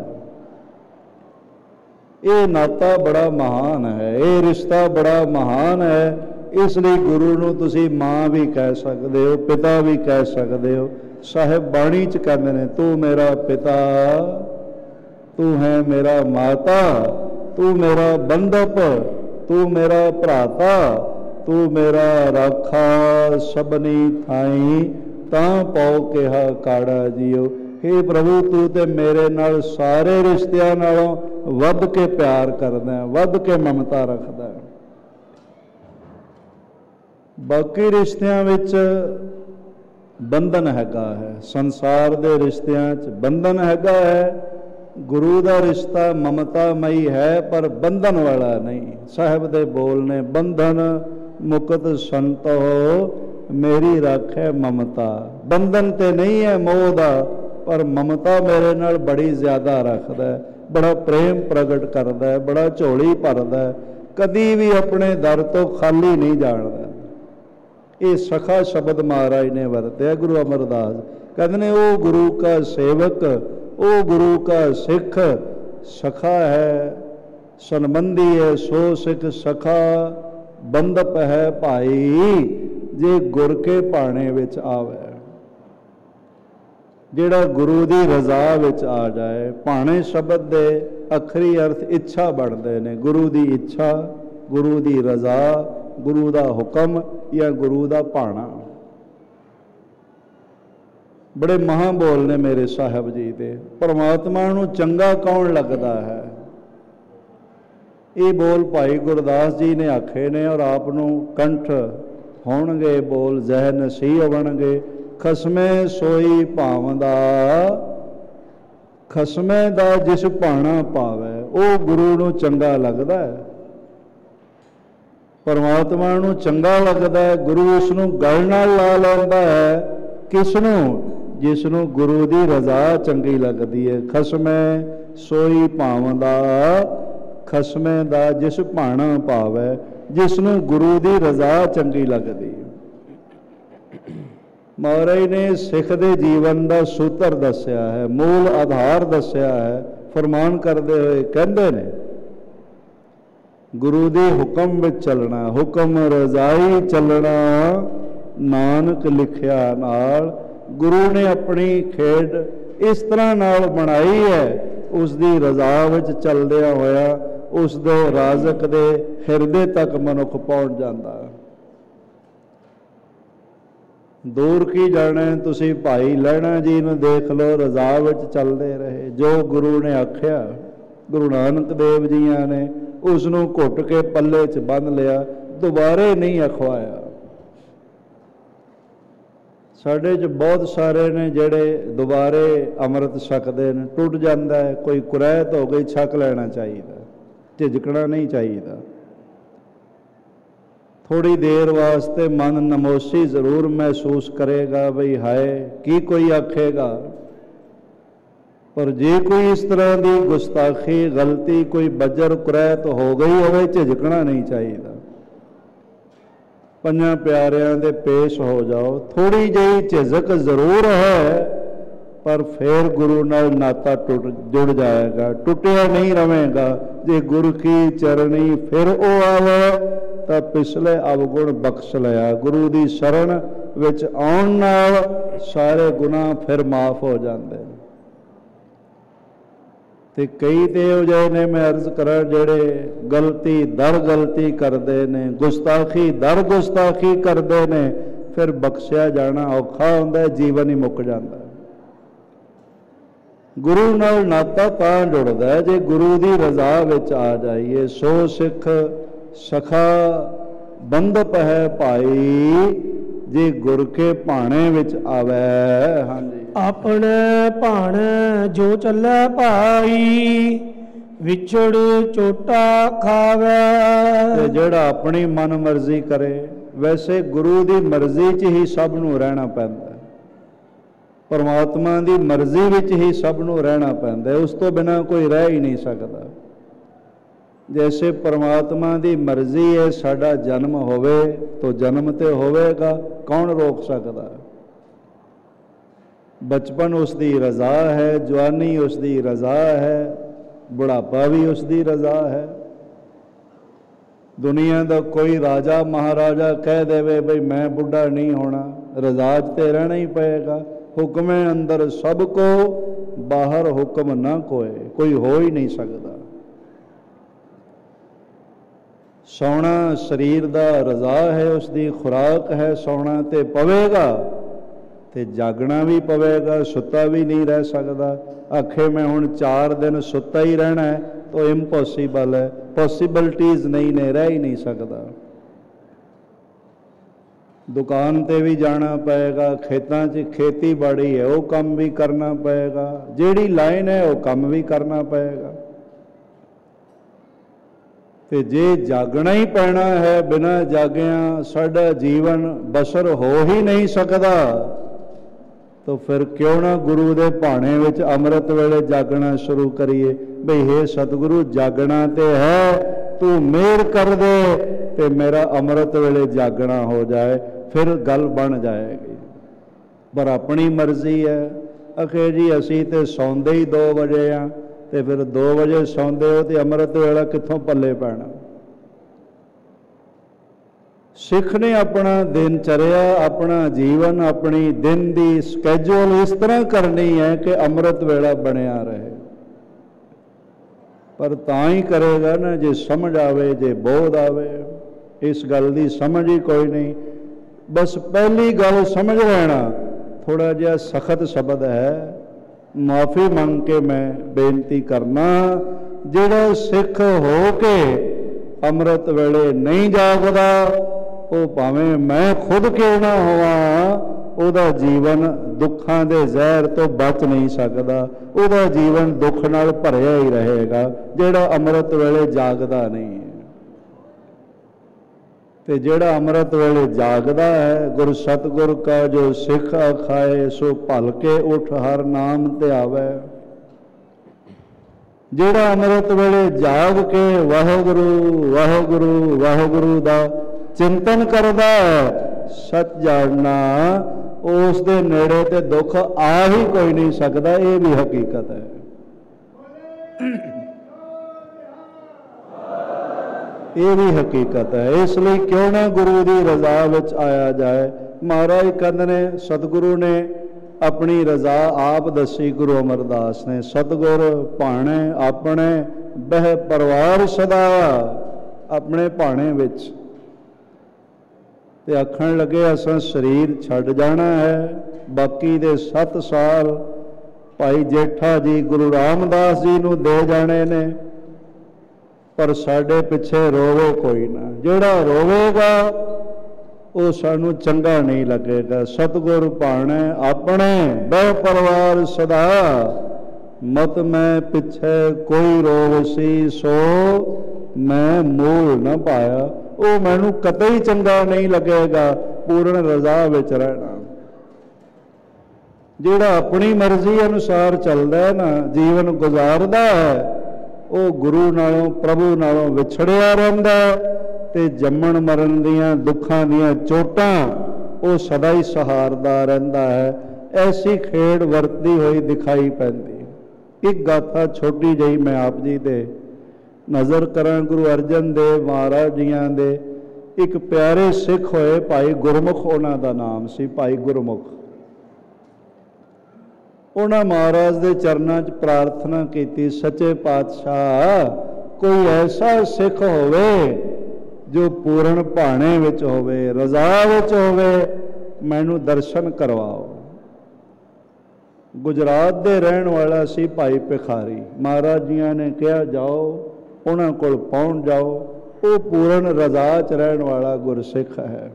ਇਹ ਨਾਤਾ ਬੜਾ ਮਹਾਨ ਹੈ, ਇਹ ਰਿਸ਼ਤਾ ਬੜਾ ਮਹਾਨ ਹੈ। ਇਸ ਲਈ ਗੁਰੂ ਨੂੰ ਤੁਸੀਂ ਮਾਂ ਵੀ ਕਹਿ ਸਕਦੇ ਹੋ, ਪਿਤਾ ਵੀ ਕਹਿ ਸਕਦੇ ਹੋ। ਸਾਹਿਬ ਬਾਣੀ 'ਚ ਕਹਿੰਦੇ ਨੇ, ਤੂੰ ਮੇਰਾ ਪਿਤਾ, ਤੂੰ ਹੈ ਮੇਰਾ ਮਾਤਾ, ਤੂੰ ਮੇਰਾ ਬੰਧਪ, ਤੂੰ ਮੇਰਾ ਭਰਾਤਾ, ਤੂੰ ਮੇਰਾ ਰਾਖਾ ਸਭਨੀ ਥਾਈ, ਤਾਂ ਪਾਉ ਕਿਹਾ ਕਾੜਾ ਜੀਓ। ਹੇ ਪ੍ਰਭੂ, ਤੂੰ ਤੇ ਮੇਰੇ ਨਾਲ ਸਾਰੇ ਰਿਸ਼ਤਿਆਂ ਨਾਲੋਂ ਵੱਧ ਕੇ ਪਿਆਰ ਕਰਦਾ, ਵੱਧ ਕੇ ਮਮਤਾ ਰੱਖਦਾ। ਬਾਕੀ ਰਿਸ਼ਤਿਆਂ ਵਿੱਚ ਬੰਧਨ ਹੈਗਾ ਹੈ, ਸੰਸਾਰ ਦੇ ਰਿਸ਼ਤਿਆਂ 'ਚ ਬੰਧਨ ਹੈਗਾ ਹੈ। ਗੁਰੂ ਦਾ ਰਿਸ਼ਤਾ ਮਮਤਾਮਈ ਹੈ, ਪਰ ਬੰਧਨ ਵਾਲਾ ਨਹੀਂ। ਸਾਹਿਬ ਦੇ ਬੋਲ ਨੇ, ਬੰਧਨ ਮੁਕਤ ਸੰਤੋ ਮੇਰੀ ਰਾਖੈ ਮਮਤਾ। ਬੰਧਨ ਤੇ ਨਹੀਂ ਹੈ ਮੋਹ ਦਾ, ਪਰ ਮਮਤਾ ਮੇਰੇ ਨਾਲ ਬੜੀ ਜ਼ਿਆਦਾ ਰੱਖਦਾ, ਬੜਾ ਪ੍ਰੇਮ ਪ੍ਰਗਟ ਕਰਦਾ, ਬੜਾ ਝੋਲੀ ਭਰਦਾ, ਕਦੀ ਵੀ ਆਪਣੇ ਦਰ ਤੋਂ ਖਾਲੀ ਨਹੀਂ ਜਾਣਦਾ। ਇਹ ਸਖਾ ਸ਼ਬਦ ਮਹਾਰਾਜ ਨੇ ਵਰਤਿਆ। ਗੁਰੂ ਅਮਰਦਾਸ ਕਹਿੰਦੇ ਨੇ, ਉਹ ਗੁਰੂ ਕਾ ਸੇਵਕ, ਉਹ ਗੁਰੂ ਕਾ ਸਿੱਖ ਸਖਾ ਹੈ, ਸੰਬੰਧੀ ਹੈ। ਸੋ ਸਿੱਖ ਸਖਾ ਬੰਧਪ ਹੈ ਭਾਈ, ਜੇ ਗੁਰ ਕੇ ਭਾਣੇ ਵਿੱਚ ਆਵੇ। ਜਿਹੜਾ ਗੁਰੂ ਦੀ ਰਜ਼ਾ ਵਿੱਚ ਆ ਜਾਏ। ਭਾਣੇ ਸ਼ਬਦ ਦੇ ਅਖਰੀ ਅਰਥ ਇੱਛਾ ਬਣਦੇ ਨੇ। ਗੁਰੂ ਦੀ ਇੱਛਾ, ਗੁਰੂ ਦੀ ਰਜ਼ਾ, ਗੁਰੂ ਦਾ ਹੁਕਮ ਜਾਂ ਗੁਰੂ ਦਾ ਭਾਣਾ। ਬੜੇ ਮਹਾਂ ਬੋਲ ਨੇ ਮੇਰੇ ਸਾਹਿਬ ਜੀ ਦੇ। ਪਰਮਾਤਮਾ ਨੂੰ ਚੰਗਾ ਕੌਣ ਲੱਗਦਾ ਹੈ? ਇਹ ਬੋਲ ਭਾਈ ਗੁਰਦਾਸ ਜੀ ਨੇ ਆਖੇ ਨੇ, ਔਰ ਆਪ ਨੂੰ ਕੰਠ ਹੋਣਗੇ ਬੋਲ ਜ਼ਹਿ ਨਸੀਹ ਬਣਨਗੇ। ਖਸਮੇ ਸੋਈ ਭਾਵਦਾ, ਖਸਮੇ ਦਾ ਜਿਸ ਭਾਣਾ ਪਾਵੇ, ਉਹ ਗੁਰੂ ਨੂੰ ਚੰਗਾ ਲੱਗਦਾ ਹੈ। ਪਰਮਾਤਮਾ ਨੂੰ ਚੰਗਾ ਲੱਗਦਾ ਹੈ, ਗੁਰੂ ਉਸ ਨੂੰ ਗਲ ਨਾਲ ਲਾ ਲੈਂਦਾ ਹੈ। ਕਿਸ ਨੂੰ? ਜਿਸ ਨੂੰ ਗੁਰੂ ਦੀ ਰਜ਼ਾ ਚੰਗੀ ਲੱਗਦੀ ਹੈ। ਖਸਮੇ ਸੋਈ ਭਾਵਦਾ, ਖਸਮੇ ਦਾ ਜਿਸ ਭਾਣਾ ਪਾਵੇ, ਜਿਸ ਨੂੰ ਗੁਰੂ ਦੀ ਰਜ਼ਾ ਚੰਗੀ ਲੱਗਦੀ। ਮਹਾਰਾਜ ਨੇ ਸਿੱਖ ਦੇ ਜੀਵਨ ਦਾ ਸੂਤਰ ਦੱਸਿਆ ਹੈ, ਮੂਲ ਆਧਾਰ ਦੱਸਿਆ ਹੈ। ਫਰਮਾਨ ਕਰਦੇ ਹੋਏ ਕਹਿੰਦੇ ਨੇ, ਗੁਰੂ ਦੇ ਹੁਕਮ ਵਿੱਚ ਚੱਲਣਾ, ਹੁਕਮ ਰਜ਼ਾਈ ਚੱਲਣਾ, ਨਾਨਕ ਲਿਖਿਆ ਨਾਲ। ਗੁਰੂ ਨੇ ਆਪਣੀ ਖੇਡ ਇਸ ਤਰ੍ਹਾਂ ਨਾਲ ਬਣਾਈ ਹੈ, ਉਸ ਦੀ ਰਜ਼ਾ ਵਿੱਚ ਚੱਲਦਿਆਂ ਹੋਇਆ ਉਸ ਦੇ ਰਾਜ਼ਕ ਦੇ ਹਿਰਦੇ ਤੱਕ ਮਨੁੱਖ ਪਹੁੰਚ ਜਾਂਦਾ। ਦੂਰ ਕੀ ਜਾਣਾ, ਤੁਸੀਂ ਭਾਈ ਲਹਿਣਾ ਜੀ ਨੂੰ ਦੇਖ ਲਓ, ਰਜ਼ਾ ਵਿੱਚ ਚੱਲਦੇ ਰਹੇ। ਜੋ ਗੁਰੂ ਨੇ ਆਖਿਆ, ਗੁਰੂ ਨਾਨਕ ਦੇਵ ਜੀਆਂ ਨੇ ਉਸ ਨੂੰ ਘੁੱਟ ਕੇ ਪੱਲੇ 'ਚ ਬੰਨ੍ਹ ਲਿਆ, ਦੁਬਾਰੇ ਨਹੀਂ ਅਖਵਾਇਆ। ਸਾਡੇ 'ਚ ਬਹੁਤ ਸਾਰੇ ਨੇ ਜਿਹੜੇ ਦੁਬਾਰੇ ਅੰਮ੍ਰਿਤ ਛਕਦੇ ਨੇ, ਟੁੱਟ ਜਾਂਦਾ ਹੈ, ਕੋਈ ਕੁਰੈਤ ਹੋ ਗਈ, ਛਕ ਲੈਣਾ ਚਾਹੀਦਾ, ਝਿਜਕਣਾ ਨਹੀਂ ਚਾਹੀਦਾ। ਥੋੜ੍ਹੀ ਦੇਰ ਵਾਸਤੇ ਮਨ ਨਮੋਸ਼ੀ ਜ਼ਰੂਰ ਮਹਿਸੂਸ ਕਰੇਗਾ, ਬਈ ਹਾਏ ਕੀ ਕੋਈ ਆਖੇਗਾ, ਪਰ ਜੇ ਕੋਈ ਇਸ ਤਰ੍ਹਾਂ ਦੀ ਗੁਸਤਾਖੀ, ਗਲਤੀ, ਕੋਈ ਬੱਜਰ ਕੁਰੈਤ ਹੋ ਗਈ ਹੋਵੇ, ਝਿਜਕਣਾ ਨਹੀਂ ਚਾਹੀਦਾ। ਪੰਜਾਂ ਪਿਆਰਿਆਂ ਦੇ ਪੇਸ਼ ਹੋ ਜਾਓ, ਥੋੜ੍ਹੀ ਜਿਹੀ ਝਿਜਕ ਜ਼ਰੂਰ ਹੈ, ਪਰ ਫਿਰ ਗੁਰੂ ਨਾਲ ਨਾਤਾ ਟੁੱਟ ਜੁੜ ਜਾਏਗਾ, ਟੁੱਟਿਆ ਨਹੀਂ ਰਵੇਗਾ। ਜੇ ਗੁਰੂ ਕੀ ਚਰਣੀ ਫਿਰ ਉਹ ਆਵੇ ਤਾਂ ਪਿਛਲੇ ਅਵਗੁਣ ਬਖਸ਼ ਲਿਆ। ਗੁਰੂ ਦੀ ਸ਼ਰਨ ਵਿੱਚ ਆਉਣ ਨਾਲ ਸਾਰੇ ਗੁਨਾਹ ਫਿਰ ਮਾਫ ਹੋ ਜਾਂਦੇ ਨੇ। ਤੇ ਕਈ ਤੇ ਇਹੋ ਜਿਹੇ ਨੇ, ਮੈਂ ਅਰਜ਼ ਕਰਾਂ, ਜਿਹੜੇ ਗਲਤੀ ਦਰ ਗਲਤੀ ਕਰਦੇ ਨੇ, ਗੁਸਤਾਖੀ ਦਰ ਗੁਸਤਾਖੀ ਕਰਦੇ ਨੇ, ਫਿਰ ਬਖਸ਼ਿਆ ਜਾਣਾ ਔਖਾ ਹੁੰਦਾ, ਜੀਵਨ ਹੀ ਮੁੱਕ ਜਾਂਦਾ। ਗੁਰੂ ਨਾਲ ਨਾਤਾ ਤਾਂ ਜੁੜਦਾ ਹੈ ਜੇ ਗੁਰੂ ਦੀ ਰਜ਼ਾ ਵਿੱਚ ਆ ਜਾਈਏ। ਸੋ ਸਿੱਖ ਸਖਾ ਬੰਧਪ ਹੈ ਭਾਈ, ਜੇ ਗੁਰ ਕੇ ਭਾਣੇ ਵਿੱਚ ਆਵੇ। ਹਾਂਜੀ, ਆਪਣੇ ਭਾਣੇ ਜੋ ਚੱਲੇ ਭਾਈ, ਵਿਛੜ ਚੋਟਾ ਖਾਵੇ। ਤੇ ਜਿਹੜਾ ਆਪਣੀ ਮਨ ਮਰਜ਼ੀ ਕਰੇ, ਵੈਸੇ ਗੁਰੂ ਦੀ ਮਰਜ਼ੀ 'ਚ ਹੀ ਸਭ ਨੂੰ ਰਹਿਣਾ ਪੈਂਦਾ, ਪਰਮਾਤਮਾ ਦੀ ਮਰਜ਼ੀ ਵਿੱਚ ਹੀ ਸਭ ਨੂੰ ਰਹਿਣਾ ਪੈਂਦਾ, ਉਸ ਤੋਂ ਬਿਨਾਂ ਕੋਈ ਰਹਿ ਹੀ ਨਹੀਂ ਸਕਦਾ। ਜੈਸੇ ਪਰਮਾਤਮਾ ਦੀ ਮਰਜ਼ੀ ਹੈ ਸਾਡਾ ਜਨਮ ਹੋਵੇ, ਤਾਂ ਜਨਮ ਤੇ ਹੋਵੇਗਾ, ਕੌਣ ਰੋਕ ਸਕਦਾ। ਬਚਪਨ ਉਸ ਦੀ ਰਜ਼ਾ ਹੈ, ਜਵਾਨੀ ਉਸ ਦੀ ਰਜ਼ਾ ਹੈ, ਬੁਢਾਪਾ ਵੀ ਉਸ ਦੀ ਰਜ਼ਾ ਹੈ। ਦੁਨੀਆ ਦਾ ਕੋਈ ਰਾਜਾ ਮਹਾਰਾਜਾ ਕਹਿ ਦੇਵੇ ਬਈ ਮੈਂ ਬੁੱਢਾ ਨਹੀਂ ਹੋਣਾ, ਰਜ਼ਾ 'ਚ ਤੇ ਰਹਿਣਾ ਹੀ ਪਏਗਾ। ਹੁਕਮੇ ਅੰਦਰ ਸਭ ਕੋ, ਬਾਹਰ ਹੁਕਮ ਨਾ ਕੋਏ, ਕੋਈ ਹੋ ਹੀ ਨਹੀਂ ਸਕਦਾ। ਸੌਣਾ ਸਰੀਰ ਦਾ ਰਜ਼ਾ ਹੈ, ਉਸ ਦੀ ਖੁਰਾਕ ਹੈ, ਸੌਣਾ ਤੇ ਪਵੇਗਾ ਤੇ ਜਾਗਣਾ ਵੀ ਪਵੇਗਾ, ਸੁੱਤਾ ਵੀ ਨਹੀਂ ਰਹਿ ਸਕਦਾ। ਆਖੇ ਮੈਂ ਹੁਣ ਚਾਰ ਦਿਨ ਸੁੱਤਾ ਹੀ ਰਹਿਣਾ ਹੈ ਤਾਂ ਇੰਪੋਸੀਬਲ ਹੈ, ਪੋਸੀਬਿਲਟੀਜ਼ ਨਹੀਂ ਨੇ, ਰਹਿ ਹੀ ਨਹੀਂ ਸਕਦਾ। ਦੁਕਾਨ ਤੇ ਵੀ ਜਾਣਾ ਪਏਗਾ, ਖੇਤਾਂ 'ਚ ਖੇਤੀਬਾੜੀ ਹੈ ਉਹ ਕੰਮ ਵੀ ਕਰਨਾ ਪਏਗਾ, ਜਿਹੜੀ ਲਾਈਨ ਹੈ ਉਹ ਕੰਮ ਵੀ ਕਰਨਾ ਪਏਗਾ। ਤੇ ਜੇ ਜਾਗਣਾ ਹੀ ਪੈਣਾ ਹੈ, ਬਿਨਾਂ ਜਾਗਿਆਂ ਸਾਡਾ ਜੀਵਨ ਬਸਰ ਹੋ ਹੀ ਨਹੀਂ ਸਕਦਾ, ਤਾਂ ਫਿਰ ਕਿਉਂ ਨਾ ਗੁਰੂ ਦੇ ਭਾਣੇ ਵਿੱਚ ਅੰਮ੍ਰਿਤ ਵੇਲੇ ਜਾਗਣਾ ਸ਼ੁਰੂ ਕਰੀਏ। ਬਈ ਹੇ ਸਤਿਗੁਰੂ, ਜਾਗਣਾ ਤੇ ਹੈ, ਤੂੰ ਮਿਹਰ ਕਰ ਦੇ ਤੇ ਮੇਰਾ ਅੰਮ੍ਰਿਤ ਵੇਲੇ ਜਾਗਣਾ ਹੋ ਜਾਏ, ਫਿਰ ਗੱਲ ਬਣ ਜਾਏਗੀ। ਪਰ ਆਪਣੀ ਮਰਜ਼ੀ ਹੈ। ਅਖੇ ਜੀ ਅਸੀਂ ਤੇ ਸੌਂਦੇ ਹੀ ਦੋ ਵਜੇ ਆ, ਤੇ ਫਿਰ ਦੋ ਵਜੇ ਸੌਂਦੇ ਹੋ ਤੇ ਅੰਮ੍ਰਿਤ ਵੇਲਾ ਕਿੱਥੋਂ ਪੱਲੇ ਪੈਣਾ। ਸਿੱਖ ਨੇ ਆਪਣਾ ਦਿਨ ਚਰਿਆ, ਆਪਣਾ ਜੀਵਨ, ਆਪਣੀ ਦਿਨ ਦੀ ਸਕੈਜੂਲ ਇਸ ਤਰ੍ਹਾਂ ਕਰਨੀ ਹੈ ਕਿ ਅੰਮ੍ਰਿਤ ਵੇਲਾ ਬਣਿਆ ਰਹੇ। ਪਰ ਤਾਂ ਹੀ ਕਰੇਗਾ ਨਾ ਜੇ ਸਮਝ ਆਵੇ, ਜੇ ਬੋਧ ਆਵੇ। ਇਸ ਗੱਲ ਦੀ ਸਮਝ ਹੀ ਕੋਈ ਨਹੀਂ। ਬਸ ਪਹਿਲੀ ਗੱਲ ਸਮਝ ਲੈਣਾ, ਥੋੜਾ ਜਿਹਾ ਸਖਤ ਸ਼ਬਦ ਹੈ, ਮਾਫੀ ਮੰਗ ਕੇ ਮੈਂ ਬੇਨਤੀ ਕਰਨਾ, ਜਿਹੜਾ ਸਿੱਖ ਹੋ ਕੇ ਅੰਮ੍ਰਿਤ ਵੇਲੇ ਨਹੀਂ ਜਾਗਦਾ, ਉਹ ਭਾਵੇਂ ਮੈਂ ਖੁਦ ਕਿਉਂ ਨਾ ਹੋਵਾਂ, ਉਹਦਾ ਜੀਵਨ ਦੁੱਖਾਂ ਦੇ ਜ਼ਹਿਰ ਤੋਂ ਬਚ ਨਹੀਂ ਸਕਦਾ, ਉਹਦਾ ਜੀਵਨ ਦੁੱਖ ਨਾਲ ਭਰਿਆ ਹੀ ਰਹੇਗਾ, ਜਿਹੜਾ ਅੰਮ੍ਰਿਤ ਵੇਲੇ ਜਾਗਦਾ ਨਹੀਂ। ਤੇ ਜਿਹੜਾ ਅੰਮ੍ਰਿਤ ਵੇਲੇ ਜਾਗਦਾ ਹੈ, ਗੁਰ ਸਤਿਗੁਰ ਕਾ ਜੋ ਸਿੱਖ ਆਖਾਏ, ਸੋ ਭਲ ਕੇ ਉਠ ਹਰ ਨਾਮ ਧਿਆਵੈ। ਜਿਹੜਾ ਅੰਮ੍ਰਿਤ ਵੇਲੇ ਜਾਗ ਕੇ ਵਾਹਿਗੁਰੂ ਵਾਹਿਗੁਰੂ ਵਾਹਿਗੁਰੂ ਦਾ ਚਿੰਤਨ ਕਰਦਾ ਹੈ, ਸੱਚ ਜਾਣਨਾ ਉਸ ਦੇ ਨੇੜੇ ਤੇ ਦੁੱਖ ਆ ਹੀ ਕੋਈ ਨਹੀਂ ਸਕਦਾ। ਇਹ ਵੀ ਹਕੀਕਤ ਹੈ। ਇਹ ਵੀ ਹਕੀਕਤ ਹੈ। ਇਸ ਲਈ ਕਿਉਂ ਨਾ ਗੁਰੂ ਦੀ ਰਜ਼ਾ ਵਿੱਚ ਆਇਆ ਜਾਏ। ਮਹਾਰਾਜ ਕਹਿੰਦੇ ਨੇ, ਸਤਿਗੁਰੂ ਨੇ ਆਪਣੀ ਰਜ਼ਾ ਆਪ ਦੱਸੀ ਗੁਰੂ ਅਮਰਦਾਸ ਨੇ। ਸਤਿਗੁਰ ਭਾਣੇ ਆਪਣੇ ਬਹਿ ਪਰਵਾਰ ਸਦਾ, ਆਪਣੇ ਭਾਣੇ ਵਿੱਚ। ਤੇ ਆਖਣ ਲੱਗੇ ਅਸਾਂ ਸਰੀਰ ਛੱਡ ਜਾਣਾ ਹੈ, ਬਾਕੀ ਦੇ ਸੱਤ ਸਾਲ ਭਾਈ ਜੇਠਾ ਜੀ ਗੁਰੂ ਰਾਮਦਾਸ ਜੀ ਨੂੰ ਦੇ ਜਾਣੇ ਨੇ, ਪਰ ਸਾਡੇ ਪਿੱਛੇ ਰੋਵੋ ਕੋਈ ਨਾ। ਜਿਹੜਾ ਰੋਵੇਗਾ ਉਹ ਸਾਨੂੰ ਚੰਗਾ ਨਹੀਂ ਲੱਗੇਗਾ। ਸਤਿਗੁਰ ਭਾਣੇ ਆਪਣੇ ਬਹਿ ਪਰਵਾਰ ਸਦਾ, ਮਤ ਮੈਂ ਪਿੱਛੇ ਕੋਈ ਰੋਵਸੀ ਸੋ ਮੈਂ ਮੂਲ ਨਾ ਪਾਇਆ। ਉਹ ਮੈਨੂੰ ਕਤਈ ਚੰਗਾ ਨਹੀਂ ਲੱਗੇਗਾ ਪੂਰਨ ਰਜ਼ਾ ਵਿੱਚ ਰਹਿਣਾ। ਜਿਹੜਾ ਆਪਣੀ ਮਰਜ਼ੀ ਅਨੁਸਾਰ ਚੱਲਦਾ ਹੈ ਨਾ, ਜੀਵਨ ਗੁਜ਼ਾਰਦਾ ਹੈ, ਉਹ ਗੁਰੂ ਨਾਲੋਂ ਪ੍ਰਭੂ ਨਾਲੋਂ ਵਿਛੜਿਆ ਰਹਿੰਦਾ ਤੇ ਜੰਮਣ ਮਰਨ ਦੀਆਂ ਦੁੱਖਾਂ ਦੀਆਂ ਚੋਟਾਂ ਉਹ ਸਦਾ ਹੀ ਸਹਾਰਦਾ ਰਹਿੰਦਾ ਹੈ। ਐਸੀ ਖੇਡ ਵਰਤਦੀ ਹੋਈ ਦਿਖਾਈ ਪੈਂਦੀ। ਇੱਕ ਗਾਥਾ ਛੋਟੀ ਜਿਹੀ ਮੈਂ ਆਪ ਜੀ ਦੇ ਨਜ਼ਰ ਕਰਾਂ। ਗੁਰੂ ਅਰਜਨ ਦੇਵ ਮਹਾਰਾਜ ਜੀਆਂ ਦੇ ਇੱਕ ਪਿਆਰੇ ਸਿੱਖ ਹੋਏ ਭਾਈ ਗੁਰਮੁਖ, ਉਹਨਾਂ ਦਾ ਨਾਮ ਸੀ ਭਾਈ ਗੁਰਮੁਖ। ਉਹਨਾਂ ਮਹਾਰਾਜ ਦੇ ਚਰਨਾਂ 'ਚ ਪ੍ਰਾਰਥਨਾ ਕੀਤੀ, ਸੱਚੇ ਪਾਤਸ਼ਾਹ ਕੋਈ ਐਸਾ ਸਿੱਖ ਹੋਵੇ ਜੋ ਪੂਰਨ ਭਾਣੇ ਵਿੱਚ ਹੋਵੇ, ਰਜ਼ਾ ਵਿੱਚ ਹੋਵੇ, ਮੈਨੂੰ ਦਰਸ਼ਨ ਕਰਵਾਓ। ਗੁਜਰਾਤ ਦੇ ਰਹਿਣ ਵਾਲਾ ਸੀ ਭਾਈ ਭਿਖਾਰੀ। ਮਹਾਰਾਜ ਜੀਆਂ ਨੇ ਕਿਹਾ ਜਾਓ ਉਹਨਾਂ ਕੋਲ ਪਹੁੰਚ ਜਾਓ, ਉਹ ਪੂਰਨ ਰਜ਼ਾ 'ਚ ਰਹਿਣ ਵਾਲਾ ਗੁਰਸਿੱਖ ਹੈ।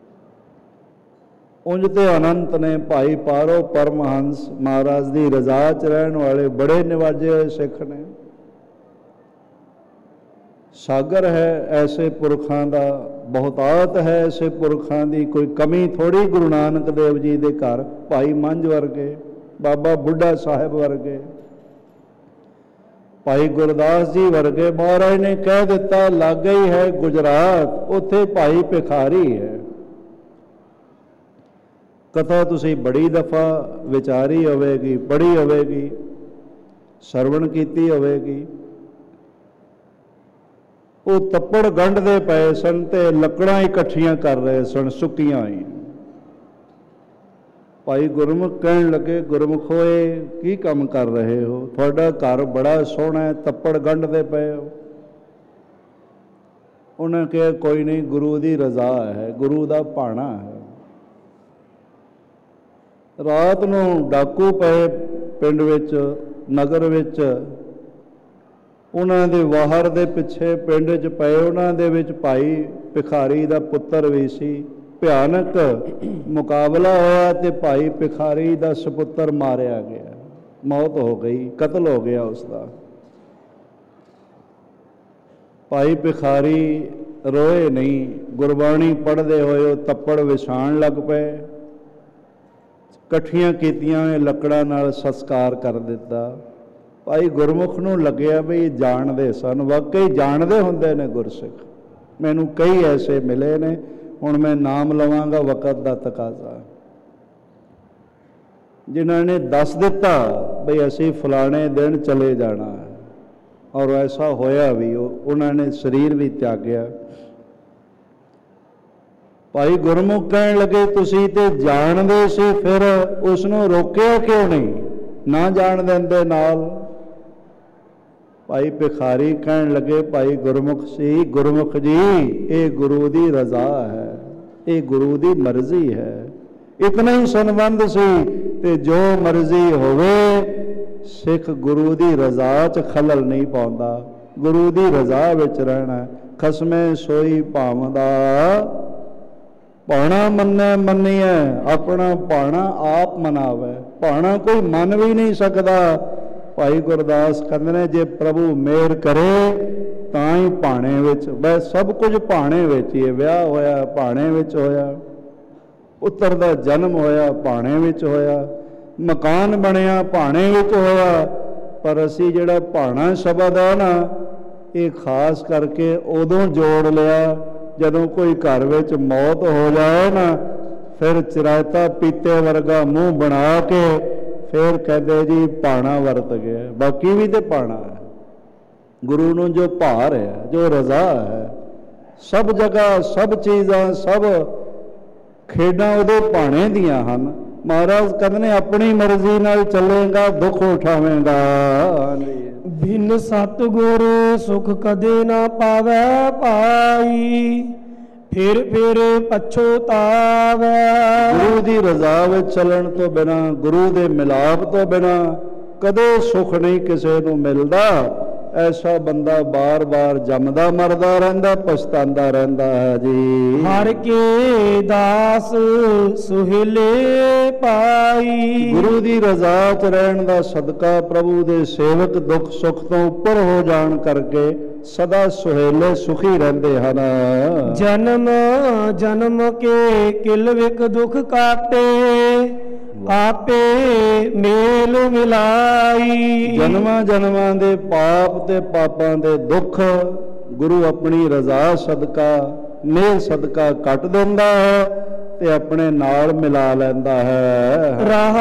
ਉਂਝ ਤੇ ਅਨੰਤ ਨੇ ਭਾਈ ਪਾਰੋ ਪਰਮਹੰਸ ਮਹਾਰਾਜ ਦੀ ਰਜ਼ਾ 'ਚ ਰਹਿਣ ਵਾਲੇ ਬੜੇ ਨਿਵਾਜੇ ਹੋਏ ਸਿੱਖ ਨੇ। ਸਾਗਰ ਹੈ ਐਸੇ ਪੁਰਖਾਂ ਦਾ, ਬਹੁਤਾਤ ਹੈ ਐਸੇ ਪੁਰਖਾਂ ਦੀ, ਕੋਈ ਕਮੀ ਥੋੜ੍ਹੀ। ਗੁਰੂ ਨਾਨਕ ਦੇਵ ਜੀ ਦੇ ਘਰ ਭਾਈ ਮੰਝ ਵਰਗੇ, ਬਾਬਾ ਬੁੱਢਾ ਸਾਹਿਬ ਵਰਗੇ, ਭਾਈ ਗੁਰਦਾਸ ਜੀ ਵਰਗੇ। ਮਹਾਰਾਜ ਨੇ ਕਹਿ ਦਿੱਤਾ ਲਾਗੇ ਹੀ ਹੈ ਗੁਜਰਾਤ, ਉੱਥੇ ਭਾਈ ਭਿਖਾਰੀ ਹੈ। ਕਥਾ ਤੁਸੀਂ ਬੜੀ ਦਫਾ ਵਿਚਾਰੀ ਹੋਵੇਗੀ, ਪੜ੍ਹੀ ਹੋਵੇਗੀ, ਸਰਵਣ ਕੀਤੀ ਹੋਵੇਗੀ। ਉਹ ਤੱਪੜ ਗੰਢਦੇ ਪਏ ਸਨ ਤੇ ਲੱਕੜਾਂ ਇਕੱਠੀਆਂ ਕਰ ਰਹੇ ਸਨ, ਸੁੱਕੀਆਂ ਹੀ। ਭਾਈ ਗੁਰਮੁਖ ਕਹਿਣ ਲੱਗੇ, ਗੁਰਮੁਖ ਹੋਏ ਕੀ ਕੰਮ ਕਰ ਰਹੇ ਹੋ? ਤੁਹਾਡਾ ਘਰ ਬੜਾ ਸੋਹਣਾ ਹੈ, ਤੱਪੜ ਗੰਢਦੇ ਪਏ ਹੋ। ਉਹਨਾਂ ਕਿਹਾ ਕੋਈ ਨਹੀਂ, ਗੁਰੂ ਦੀ ਰਜ਼ਾ ਹੈ, ਗੁਰੂ ਦਾ ਭਾਣਾ ਹੈ। ਰਾਤ ਨੂੰ ਡਾਕੂ ਪਏ ਪਿੰਡ ਵਿੱਚ, ਨਗਰ ਵਿੱਚ। ਉਹਨਾਂ ਦੇ ਵਾਹਰ ਦੇ ਪਿੱਛੇ ਪਿੰਡ 'ਚ ਪਏ। ਉਹਨਾਂ ਦੇ ਵਿੱਚ ਭਾਈ ਭਿਖਾਰੀ ਦਾ ਪੁੱਤਰ ਵੀ ਸੀ। ਭਿਆਨਕ ਮੁਕਾਬਲਾ ਹੋਇਆ ਤੇ ਭਾਈ ਭਿਖਾਰੀ ਦਾ ਸੁਪੁੱਤਰ ਮਾਰਿਆ ਗਿਆ, ਮੌਤ ਹੋ ਗਈ, ਕਤਲ ਹੋ ਗਿਆ ਉਸਦਾ। ਭਾਈ ਭਿਖਾਰੀ ਰੋਏ ਨਹੀਂ, ਗੁਰਬਾਣੀ ਪੜ੍ਹਦੇ ਹੋਏ ਉਹ ਤੱਪੜ ਵਿਛਾਣ ਲੱਗ ਪਏ। ਇਕੱਠੀਆਂ ਕੀਤੀਆਂ ਲੱਕੜਾਂ ਨਾਲ ਸੰਸਕਾਰ ਕਰ ਦਿੱਤਾ। ਭਾਈ ਗੁਰਮੁਖ ਨੂੰ ਲੱਗਿਆ ਵੀ ਜਾਣਦੇ ਸਨ, ਵਾਕਈ ਜਾਣਦੇ ਹੁੰਦੇ ਨੇ ਗੁਰਸਿੱਖ। ਮੈਨੂੰ ਕਈ ਐਸੇ ਮਿਲੇ ਨੇ, ਹੁਣ ਮੈਂ ਨਾਮ ਲਵਾਂਗਾ, ਵਕਤ ਦਾ ਤਕਾਜ਼ਾ, ਜਿਨ੍ਹਾਂ ਨੇ ਦੱਸ ਦਿੱਤਾ ਬਈ ਅਸੀਂ ਫਲਾਣੇ ਦਿਨ ਚਲੇ ਜਾਣਾ ਹੈ, ਔਰ ਐਸਾ ਹੋਇਆ ਵੀ। ਉਹ ਉਹਨਾਂ ਨੇ ਸਰੀਰ ਵੀ ਤਿਆਗਿਆ। ਭਾਈ ਗੁਰਮੁਖ ਕਹਿਣ ਲੱਗੇ ਤੁਸੀਂ ਤੇ ਜਾਣਦੇ ਸੀ, ਫਿਰ ਉਸ ਨੂੰ ਰੋਕਿਆ ਕਿਉਂ ਨਹੀਂ? ਨਾ ਜਾਣ ਦਿੰਦੇ ਨਾਲ। ਭਾਈ ਭਿਖਾਰੀ ਕਹਿਣ ਲੱਗੇ ਭਾਈ ਗੁਰਮੁਖ ਸੀ, ਗੁਰਮੁਖ ਜੀ ਇਹ ਗੁਰੂ ਦੀ ਰਜ਼ਾ ਹੈ, ਇਹ ਗੁਰੂ ਦੀ ਮਰਜ਼ੀ ਹੈ। ਇਤਨਾ ਹੀ ਸੰਬੰਧ ਸੀ ਤੇ ਜੋ ਮਰਜ਼ੀ ਹੋਵੇ, ਸਿੱਖ ਗੁਰੂ ਦੀ ਰਜ਼ਾ 'ਚ ਖਲਲ ਨਹੀਂ ਪਾਉਂਦਾ, ਗੁਰੂ ਦੀ ਰਜ਼ਾ ਵਿੱਚ ਰਹਿਣਾ। ਖਸਮੇ ਸੋਈ ਭਾਵਦਾ ਭਾਣਾ ਮੰਨੈ ਮੰਨੀਐ, ਆਪਣਾ ਭਾਣਾ ਆਪ ਮਨਾਵੇ। ਭਾਣਾ ਕੋਈ ਮੰਨ ਵੀ ਨਹੀਂ ਸਕਦਾ। ਭਾਈ ਗੁਰਦਾਸ ਕਹਿੰਦੇ ਨੇ ਜੇ ਪ੍ਰਭੂ ਮਿਹਰ ਕਰੇ ਤਾਂ ਹੀ ਭਾਣੇ ਵਿੱਚ, ਬਸ ਸਭ ਕੁਝ ਭਾਣੇ ਵਿੱਚ ਹੀ ਹੈ। ਵਿਆਹ ਹੋਇਆ ਭਾਣੇ ਵਿੱਚ ਹੋਇਆ, ਪੁੱਤਰ ਦਾ ਜਨਮ ਹੋਇਆ ਭਾਣੇ ਵਿੱਚ ਹੋਇਆ, ਮਕਾਨ ਬਣਿਆ ਭਾਣੇ ਵਿੱਚ ਹੋਇਆ। ਪਰ ਅਸੀਂ ਜਿਹੜਾ ਭਾਣਾ ਸ਼ਬਦ ਹੈ ਨਾ, ਇਹ ਖਾਸ ਕਰਕੇ ਉਦੋਂ ਜੋੜ ਲਿਆ ਜਦੋਂ ਕੋਈ ਘਰ ਵਿੱਚ ਮੌਤ ਹੋ ਜਾਏ ਨਾ, ਫਿਰ ਚਰਾਇਤਾ ਪੀਤੇ ਵਰਗਾ ਮੂੰਹ ਬਣਾ ਕੇ ਫਿਰ ਕਹਿੰਦੇ ਜੀ ਭਾਣਾ ਵਰਤ ਗਿਆ। ਬਾਕੀ ਵੀ ਤੇ ਭਾਣਾ ਹੈ। ਗੁਰੂ ਨੂੰ ਜੋ ਭਾਰ ਹੈ, ਜੋ ਰਜ਼ਾ ਹੈ, ਸਭ ਜਗ੍ਹਾ ਸਭ ਚੀਜ਼ਾਂ ਸਭ ਖੇਡਾਂ ਉਹਦੇ ਭਾਣੇ ਦੀਆਂ ਹਨ। ਮਹਾਰਾਜ ਕਹਿੰਦੇ ਨੇ ਆਪਣੀ ਮਰਜ਼ੀ ਨਾਲ ਚੱਲੇਗਾ ਦੁੱਖ ਉਠਾਵੇਂਗਾ। ਬਿਨ ਸਤਿਗੁਰ ਸੁਖ ਕਦੇ ਨਾ ਪਾਵੈ ਪਾਈ, ਫਿਰ ਫਿਰ ਪਛੋਤਾਵੈ। ਗੁਰੂ ਦੀ ਰਜ਼ਾ ਵਿੱਚ ਚੱਲਣ ਤੋਂ ਬਿਨਾਂ, ਗੁਰੂ ਦੇ ਮਿਲਾਪ ਤੋਂ ਬਿਨਾਂ ਕਦੇ ਸੁਖ ਨਹੀਂ ਕਿਸੇ ਨੂੰ ਮਿਲਦਾ। ਐਸਾ ਬੰਦਾ ਬਾਰ ਬਾਰ ਜੰਮਦਾ ਮਰਦਾ ਰਹਿੰਦਾ, ਪਛਤਾਉਂਦਾ ਰਹਿੰਦਾ ਹੈ ਜੀ। ਹਰ ਕੇ ਦਾਸ ਸੁਹੇਲੇ ਪਾਈ, ਗੁਰੂ ਦੀ ਰਜ਼ਾ 'ਚ ਰਹਿਣ ਦਾ ਸਦਕਾ ਪ੍ਰਭੂ ਦੇ ਸੇਵਕ ਦੁੱਖ ਸੁੱਖ ਤੋਂ ਉੱਪਰ ਹੋ ਜਾਣ ਕਰਕੇ ਸਦਾ ਸੁਹੇਲੇ ਸੁਖੀ ਰਹਿੰਦੇ ਹਨ। ਜਨਮ ਜਨਮ ਕੇ ਕਿਲ ਵਿਕ ਦੁਖ ਕਾਟੇ, ਆਪੇ ਮੇਲ ਮਿਲਾਈ। ਜਨਮਾਂ ਜਨਮਾਂ ਦੇ ਪਾਪ ਤੇ ਪਾਪਾਂ ਦੇ ਦੁੱਖ ਗੁਰੂ ਆਪਣੀ ਰਜ਼ਾ ਸਦਕਾ, ਮੇਲ ਸਦਕਾ ਕੱਟ ਦਿੰਦਾ ਹੈ ਤੇ ਆਪਣੇ ਨਾਲ ਮਿਲਾ ਲੈਂਦਾ ਹੈ।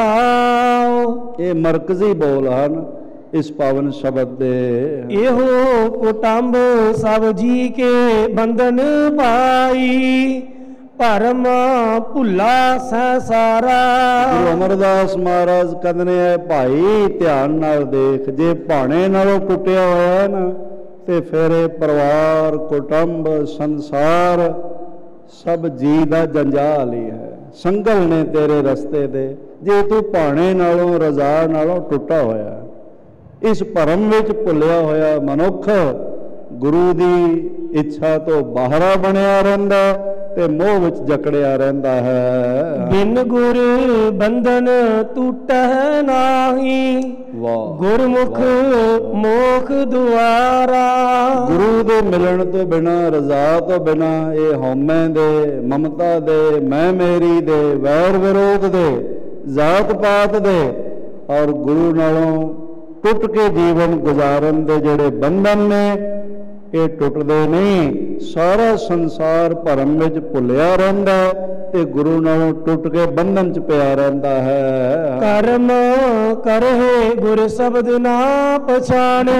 ਰਹਾਉ ਇਹ ਮਰਕਜ਼ੀ ਬੋਲ ਹਨ ਇਸ ਪਾਵਨ ਸ਼ਬਦ ਦੇ। ਇਹੋ ਕੁਟੰਬ ਸਭ ਜੀ ਕੇ ਬੰਧਨ ਪਾਈ, ਭਰਮ ਭੁੱਲਾ ਸੰਸਾਰਾ। ਗੁਰੂ ਅਮਰਦਾਸ ਮਹਾਰਾਜ ਕਹਿੰਦੇ ਨੇ ਭਾਈ ਧਿਆਨ ਨਾਲ ਦੇਖ, ਜੇ ਭਾਣੇ ਨਾਲੋਂ ਟੁੱਟਿਆ ਹੋਇਆ ਨਾ ਤੇ ਫਿਰ ਇਹ ਪਰਿਵਾਰ ਕੁਟੰਬ ਸੰਸਾਰ ਸਭ ਜੀ ਦਾ ਜੰਜਾਲ ਹੀ ਹੈ, ਸੰਗਲ ਨੇ ਤੇਰੇ ਰਸਤੇ ਦੇ। ਜੇ ਤੂੰ ਭਾਣੇ ਨਾਲੋਂ ਰਜ਼ਾ ਨਾਲੋਂ ਟੁੱਟਾ ਹੋਇਆ, ਇਸ ਭਰਮ ਵਿੱਚ ਭੁੱਲਿਆ ਹੋਇਆ ਮਨੁੱਖ ਗੁਰੂ ਦੀ ਇੱਛਾ ਤੋਂ ਬਾਹਰਾ ਬਣਿਆ ਰਹਿੰਦਾ ਤੇ ਮੋਹ ਵਿੱਚ ਜਕੜਿਆ ਰਹਿੰਦਾ ਹੈ। ਬਿਨ ਗੁਰ ਬੰਧਨ ਟੂਟੈ ਨਾਹੀ, ਵਾਹ ਗੁਰਮੁਖ ਮੋਖ ਦੁਆਰਾ। ਗੁਰੂ ਦੇ ਮਿਲਣ ਤੋਂ ਬਿਨਾਂ, ਰਜ਼ਾ ਤੋਂ ਬਿਨਾਂ ਇਹ ਹਉਮੈ ਦੇ, ਮਮਤਾ ਦੇ, ਮੈਂ ਮੇਰੀ ਦੇ, ਵੈਰ ਵਿਰੋਧ ਦੇ, ਜਾਤ ਪਾਤ ਦੇ ਔਰ ਗੁਰੂ ਨਾਲੋਂ ਟੁੱਟ ਕੇ ਜੀਵਨ ਗੁਜ਼ਾਰਨ ਦੇ ਜਿਹੜੇ ਬੰਧਨ ਨੇ ਇਹ ਟੁੱਟਦੇ ਨਹੀਂ। ਸਾਰਾ ਸੰਸਾਰ ਭਰਮ ਵਿੱਚ ਭੁੱਲਿਆ ਰਹਿੰਦਾ ਤੇ ਗੁਰੂ ਨਾਲੋਂ ਟੁੱਟ ਕੇ ਬੰਧਨ 'ਚ ਪਿਆ ਰਹਿੰਦਾ ਹੈ। ਕਰਮ ਕਰਹਿ ਗੁਰ ਸ਼ਬਦ ਨਾ ਪਛਾਣੇ,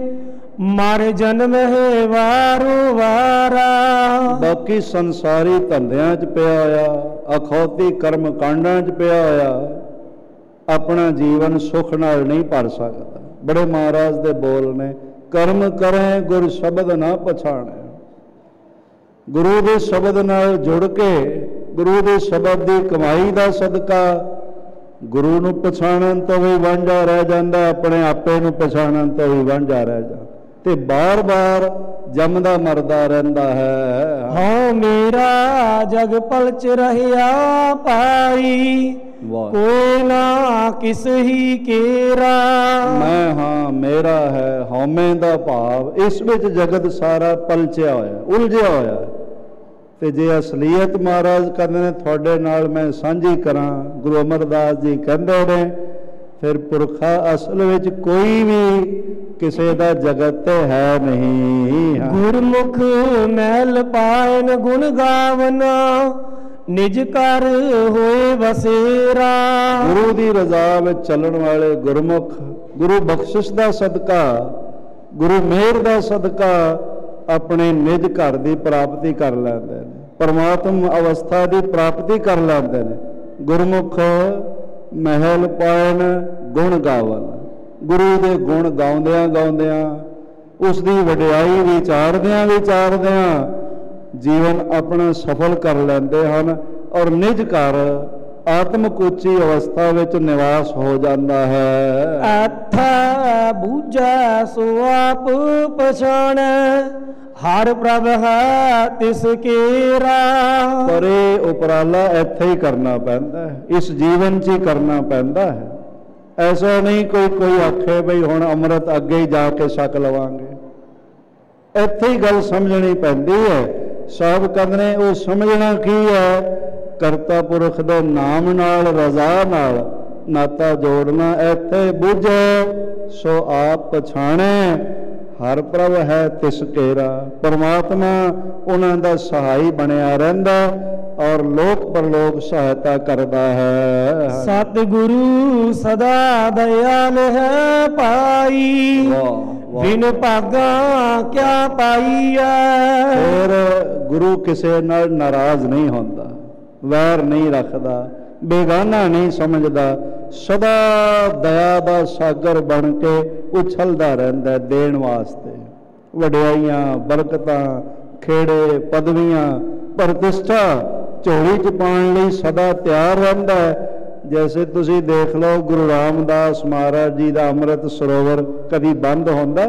ਮਰ ਜਨਮ ਹੈ ਵਾਰੋ ਵਾਰਾ। ਬਾਕੀ ਸੰਸਾਰੀ ਧੰਦਿਆਂ 'ਚ ਪਿਆ ਹੋਇਆ, ਅਖੌਤੀ ਕਰਮ ਕਾਂਡਾਂ 'ਚ ਪਿਆ ਹੋਇਆ ਆਪਣਾ ਜੀਵਨ ਸੁੱਖ ਨਾਲ ਨਹੀਂ ਭਰ ਸਕਦਾ। ਬੜੇ ਮਹਾਰਾਜ ਦੇ ਬੋਲ ਨੇ, ਕਰਮ ਕਰੇ ਗੁਰ ਸ਼ਬਦ ਨਾ ਪਛਾਣੇ। ਗੁਰੂ ਦੇ ਸ਼ਬਦ ਨਾਲ ਜੁੜ ਕੇ, ਗੁਰੂ ਦੇ ਸ਼ਬਦ ਦੀ ਕਮਾਈ ਦਾ ਸਦਕਾ ਗੁਰੂ ਨੂੰ ਪਛਾਣਨ ਤੋਂ ਵੀ ਵਾਂਝਾ ਰਹਿ ਜਾਂਦਾ, ਆਪਣੇ ਆਪੇ ਨੂੰ ਪਛਾਣਨ ਤੋਂ ਵੀ ਵਾਂਝਾ ਰਹਿ ਜਾਂਦਾ ਤੇ ਬਾਰ ਬਾਰ ਜੰਮਦਾ ਮਰਦਾ ਰਹਿੰਦਾ ਹੈ। ਹਾਂ ਮੇਰਾ ਜਗ ਪਲਚ ਰਹਿਆ ਪਾਈ, ਕੋਈ ਨਾ ਕਿਸ ਹੀ ਕੇਰਾ। ਮੈਂ ਹਾਂ ਮੇਰਾ ਹੈ ਹਉਮੈ ਦਾ ਭਾਵ, ਇਸ ਵਿੱਚ ਜਗਤ ਸਾਰਾ ਪਲਚਿਆ ਹੋਇਆ, ਉਲਝਿਆ ਹੋਇਆ। ਤੇ ਜੇ ਅਸਲੀਅਤ ਮਹਾਰਾਜ ਕਹਿੰਦੇ ਨੇ ਤੁਹਾਡੇ ਨਾਲ ਮੈਂ ਸਾਂਝੀ ਕਰਾਂ, ਗੁਰੂ ਅਮਰਦਾਸ ਜੀ ਕਹਿੰਦੇ ਨੇ, ਫਿਰ ਪੁਰਖਾ ਅਸਲ ਵਿੱਚ ਕੋਈ ਵੀ ਕਿਸੇ ਦਾ ਜਗਤ ਤੇ ਹੈ ਨਹੀਂ। ਗੁਰਮੁਖ ਮਹਿਲ ਪਾਇਨ ਗੁਣ ਗਾਵਨਾ, ਨਿਜ ਘਰ ਹੋਏ ਵਸੇਰਾ। ਗੁਰੂ ਦੀ ਰਜ਼ਾ ਵਿੱਚ ਚੱਲਣ ਵਾਲੇ ਗੁਰਮੁਖ ਗੁਰੂ ਬਖਸ਼ਿਸ਼ ਦਾ ਸਦਕਾ, ਗੁਰੂ ਮਿਹਰ ਦਾ ਸਦਕਾ ਆਪਣੇ ਨਿਜ ਘਰ ਦੀ ਪ੍ਰਾਪਤੀ ਕਰ ਲੈਂਦੇ ਨੇ, ਪਰਮਾਤਮ ਅਵਸਥਾ ਦੀ ਪ੍ਰਾਪਤੀ ਕਰ ਲੈਂਦੇ ਨੇ। ਗੁਰਮੁਖ ਮਹਿਲ ਪਾਇਨ ਗੁਣ ਗਾਵਨ, ਗੁਰੂ ਦੇ ਗੁਣ ਗਾਉਂਦਿਆਂ ਗਾਉਂਦਿਆਂ, ਉਸ ਦੀ ਵਡਿਆਈ ਵਿਚਾਰਦਿਆਂ ਵਿਚਾਰਦਿਆਂ ਜੀਵਨ ਆਪਣਾ ਸਫਲ ਕਰ ਲੈਂਦੇ ਹਨ ਔਰ ਨਿਜ ਘਰ ਆਤਮਕ ਉੱਚੀ ਅਵਸਥਾ ਵਿੱਚ ਨਿਵਾਸ ਹੋ ਜਾਂਦਾ ਹੈ। ਆਥਾ ਬੂਝਾ ਸੋ ਆਪ ਪਛਾਣੈ, ਹਰ ਪ੍ਰਭ ਹੈ ਤਿਸ ਕੇਰਾ। ਪਰ ਇਹ ਉਪਰਾਲਾ ਇੱਥੇ ਹੀ ਕਰਨਾ ਪੈਂਦਾ ਹੈ, ਇਸ ਜੀਵਨ 'ਚ ਹੀ ਕਰਨਾ ਪੈਂਦਾ ਹੈ। ਐਸਾ ਨਹੀਂ ਕੋਈ ਕੋਈ ਆਖੇ ਬਈ ਹੁਣ ਅੰਮ੍ਰਿਤ ਅੱਗੇ ਹੀ ਜਾ ਕੇ ਛਕ ਲਵਾਂਗੇ। ਇੱਥੇ ਹੀ ਗੱਲ ਸਮਝਣੀ ਪੈਂਦੀ ਹੈ। ਸਾਹਿਬ ਕਹਿੰਦੇ ਨੇ ਉਹ ਸਮਝਣਾ ਕੀ ਹੈ, ਕਰਤਾ ਪੁਰਖ ਦੇ ਨਾਮ ਨਾਲ, ਰਜ਼ਾ ਨਾਲ ਨਾਤਾ ਜੋੜਨਾ। ਇੱਥੇ ਬੁੱਝੇ ਸੋ ਆਪ ਪਛਾਣੇ, ਹਰ ਪ੍ਰਭ ਹੈ ਤਿਸ ਕੇਰਾ। ਪਰਮਾਤਮਾ ਉਹਨਾਂ ਦਾ ਸਹਾਈ ਬਣਿਆ ਰਹਿੰਦਾ ਔਰ ਲੋਕ ਪਰਲੋਕ ਸਹਾਇਤਾ ਕਰਦਾ ਹੈ। ਸਤਿਗੁਰੂ ਸਦਾ ਦਇਆਲ ਹੈ ਪਾਈ, ਬਿਨ ਭਾਗਾ ਕਿਆ ਪਾਈਐ। ਫਿਰ ਗੁਰੂ ਕਿਸੇ ਨਾਲ ਨਾਰਾਜ਼ ਨਹੀਂ ਹੁੰਦਾ, ਵੈਰ ਨਹੀਂ ਰੱਖਦਾ, बेगाना नहीं समझदा, सदा दया दा सागर बन के उछलदा रहिंदा है देण वास्ते। वडियाइयां, बरकतां, खेड़े, पदवियां, प्रतिष्ठा झोली च पाउण लई सदा तैयार रहिंदा है। जैसे तुसी देख लो गुरु रामदास महाराज जी का अमृत सरोवर कभी बंद होंदा,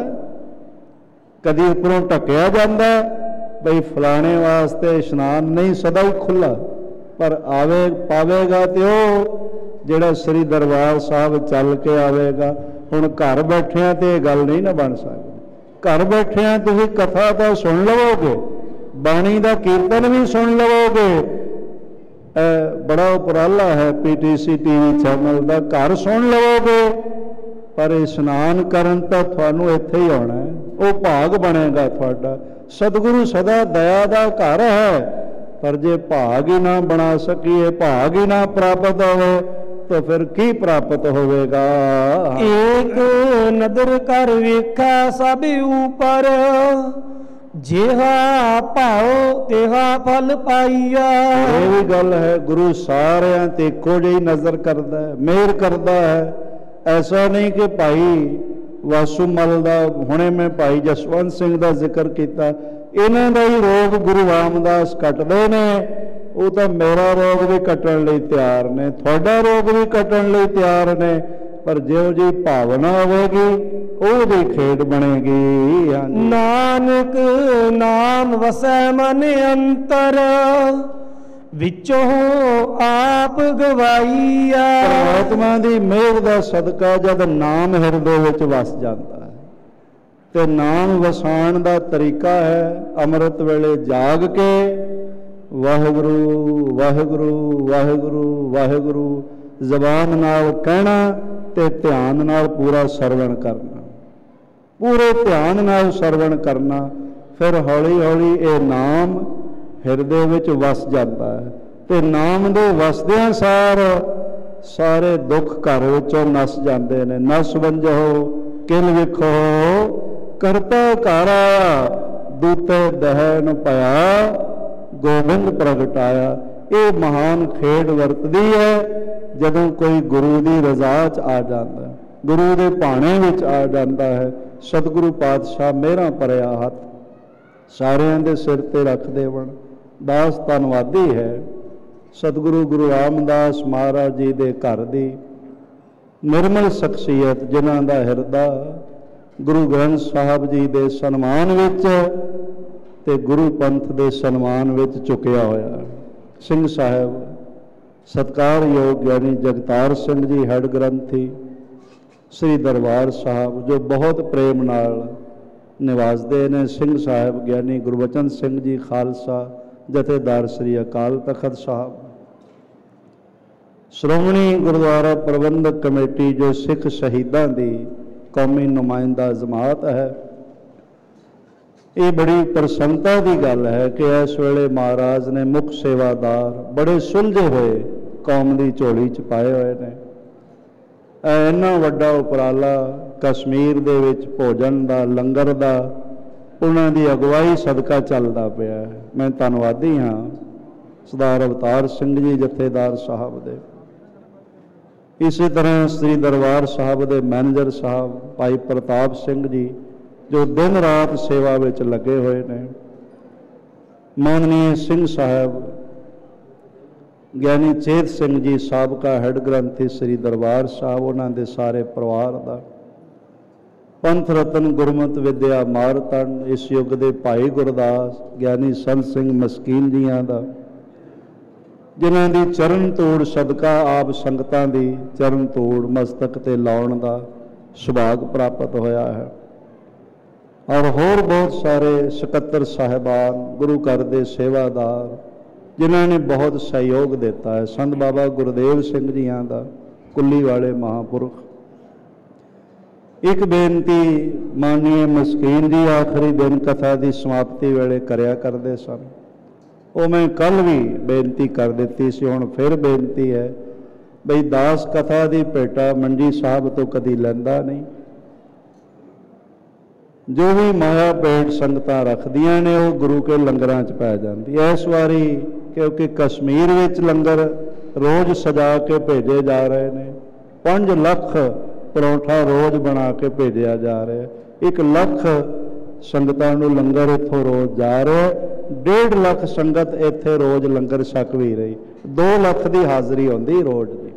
कभी उपरों ढकिया जाता बई फलाने वास्ते इशनान नहीं, सदा ही खुला। पर आवे पावेगा तो वो जिहड़ा श्री दरबार साहब चल के आवेगा। हुण घर बैठिया तो यह गल नहीं ना बन सकती। घर बैठिया तुसीं कथा तो सुन लवोगे, बाणी का कीर्तन भी सुन लवोगे। बड़ा उपराला है P T C T V channel का, घर सुन लवोगे पर इशनान करन तां तुहानूं इत्थे ही आउणा है, वो भाग बनेगा तुहाडा। सतगुरु सदा दया का घर है, पर जे भाग ही ना बना सकीए, भाग ही ना प्राप्त होवे तो फिर की प्राप्त होवेगा। एक नदर कर वेखा सब ऊपर, जेहा भाओ तेहा फल पाईया। ये भी गल है, गुरु सारियां ते इक्को जिही नज़र करदा है, मेहर करदा है। ऐसा नहीं कि भाई वासुमल दा, हुणे मैं भाई जसवंत सिंह का जिक्र किया, इन्हां दा ही रोग गुरु रामदास कटदे ने, वो तो मेरा रोग भी कटण लई तैयार ने, तुहाडा रोग भी कटण लई तैयार ने। पर जो जी भावना होगी वो खेड बनेगी। नानक नाम वसै मन अंतर, विचों आप गवाईया। परमात्मा की मेहर का सदका जब नाम हिरदे विच वस जाता है, तो नाम वसाण का तरीका है अमृत वेले जाग के वाहिगुरु वाहिगुरु वाहिगुरु वाहिगुरु जबान नाल कहना ते ध्यान नाल पूरा सरवण करना, पूरे ध्यान नाल सरवण करना। फिर हौली हौली ये नाम हिरदे विच वस जाता है, तो नाम दे वसदियां सार सारे दुख घर विचों नस जाते हैं। नस वंजो किल विखो करता घर आया, दूते दहन पाया गोबिंद प्रगटाया। ये महान खेड वरतदी है जदों कोई गुरु की रजा च आ जाता है, गुरु के भाणे विच आ जाता है। सतगुरु पातशाह मेहरां भरिया हथ सारियां दे सिर ते रख देवन। दास धन्नवादी है सतगुरु गुरु रामदास महाराज जी के घर की निर्मल शख्सियत, जिन्हां दा हिरदा गुरु ग्रंथ साहब जी के सन्मान विच ते गुरु पंथ के सन्मान विच चुकिया होया। सिंह साहब सत्कारयोग ज्ञानी जगतार सिंह जी हेड ग्रंथी श्री दरबार साहब, जो बहुत प्रेम नाल निवाजते ने। सिंह साहब ज्ञानी गुरबचन सिंह जी खालसा जथेदार श्री अकाल तखत साहब, श्रोमणी गुरुद्वारा प्रबंधक कमेटी जो सिख शहीदों की कौमी नुमाइंदा जमात है। ये बड़ी प्रसन्नता की गल है कि इस वेले महाराज ने मुख सेवादार बड़े सुलझे हुए कौम की झोली च पाए हुए ने। इन्ना वड्डा उपराला कश्मीर दे विच भोजन का लंगर का उन्हां दी अगवाई सदका चलता पिया है। मैं धन्नवादी हाँ सरदार अवतार सिंह जी जथेदार साहब दे। इसी तरह श्री दरबार साहब के मैनेजर साहब भाई प्रताप सिंह जी जो दिन रात सेवा में लगे हुए हैं। माननीय सिंह साहब ज्ञानी चेत सिंह जी साबका हेड ग्रंथी श्री दरबार साहब, उन्होंने सारे परिवार का पंथ रतन गुरमत विद्या मारतन इस युग के भाई गुरदास ज्ञानी संत सिंह मस्कीन जियां का, जिन्हां दी चरण तोड़ सदका आप संगतां दी चरण तोड़ मस्तक ते लाउण दा सुभाग प्राप्त होया है। और होर बहुत सारे सकत्तर साहिबान गुरु घर के सेवादार जिन्होंने बहुत सहयोग देता है। संत बाबा गुरदेव सिंह जियां का कुल्ली वाले महापुरख। एक बेनती माननीय मस्कीन जी आखिरी दिन कथा की समाप्ति वेले करया करते सन, वो मैं कल भी बेनती कर दी सी, हुण फिर बेनती है बई दास कथा की भेटा मंजी साहब तो कदी लैंदा नहीं। जो भी माया भेंट संगतां रखदियां ने वो गुरु के लंगरां च पै जांदी। इस वारी क्योंकि कश्मीर विच लंगर ਰੋਜ਼ ਸਜਾ ਕੇ ਭੇਜੇ ਜਾ ਰਹੇ ਨੇ। ਪੰਜ ਲੱਖ ਪਰੌਂਠਾ ਰੋਜ਼ ਬਣਾ ਕੇ ਭੇਜਿਆ ਜਾ ਰਿਹਾ। ਇੱਕ ਲੱਖ ਸੰਗਤਾਂ ਨੂੰ ਲੰਗਰ ਇੱਥੋਂ ਰੋਜ਼ ਜਾ ਰਿਹਾ। ਡੇਢ ਲੱਖ ਸੰਗਤ ਇੱਥੇ ਰੋਜ਼ ਲੰਗਰ ਛਕ ਵੀ ਰਹੀ। ਦੋ ਲੱਖ ਦੀ ਹਾਜ਼ਰੀ ਆਉਂਦੀ ਰੋਜ਼ ਦੀ।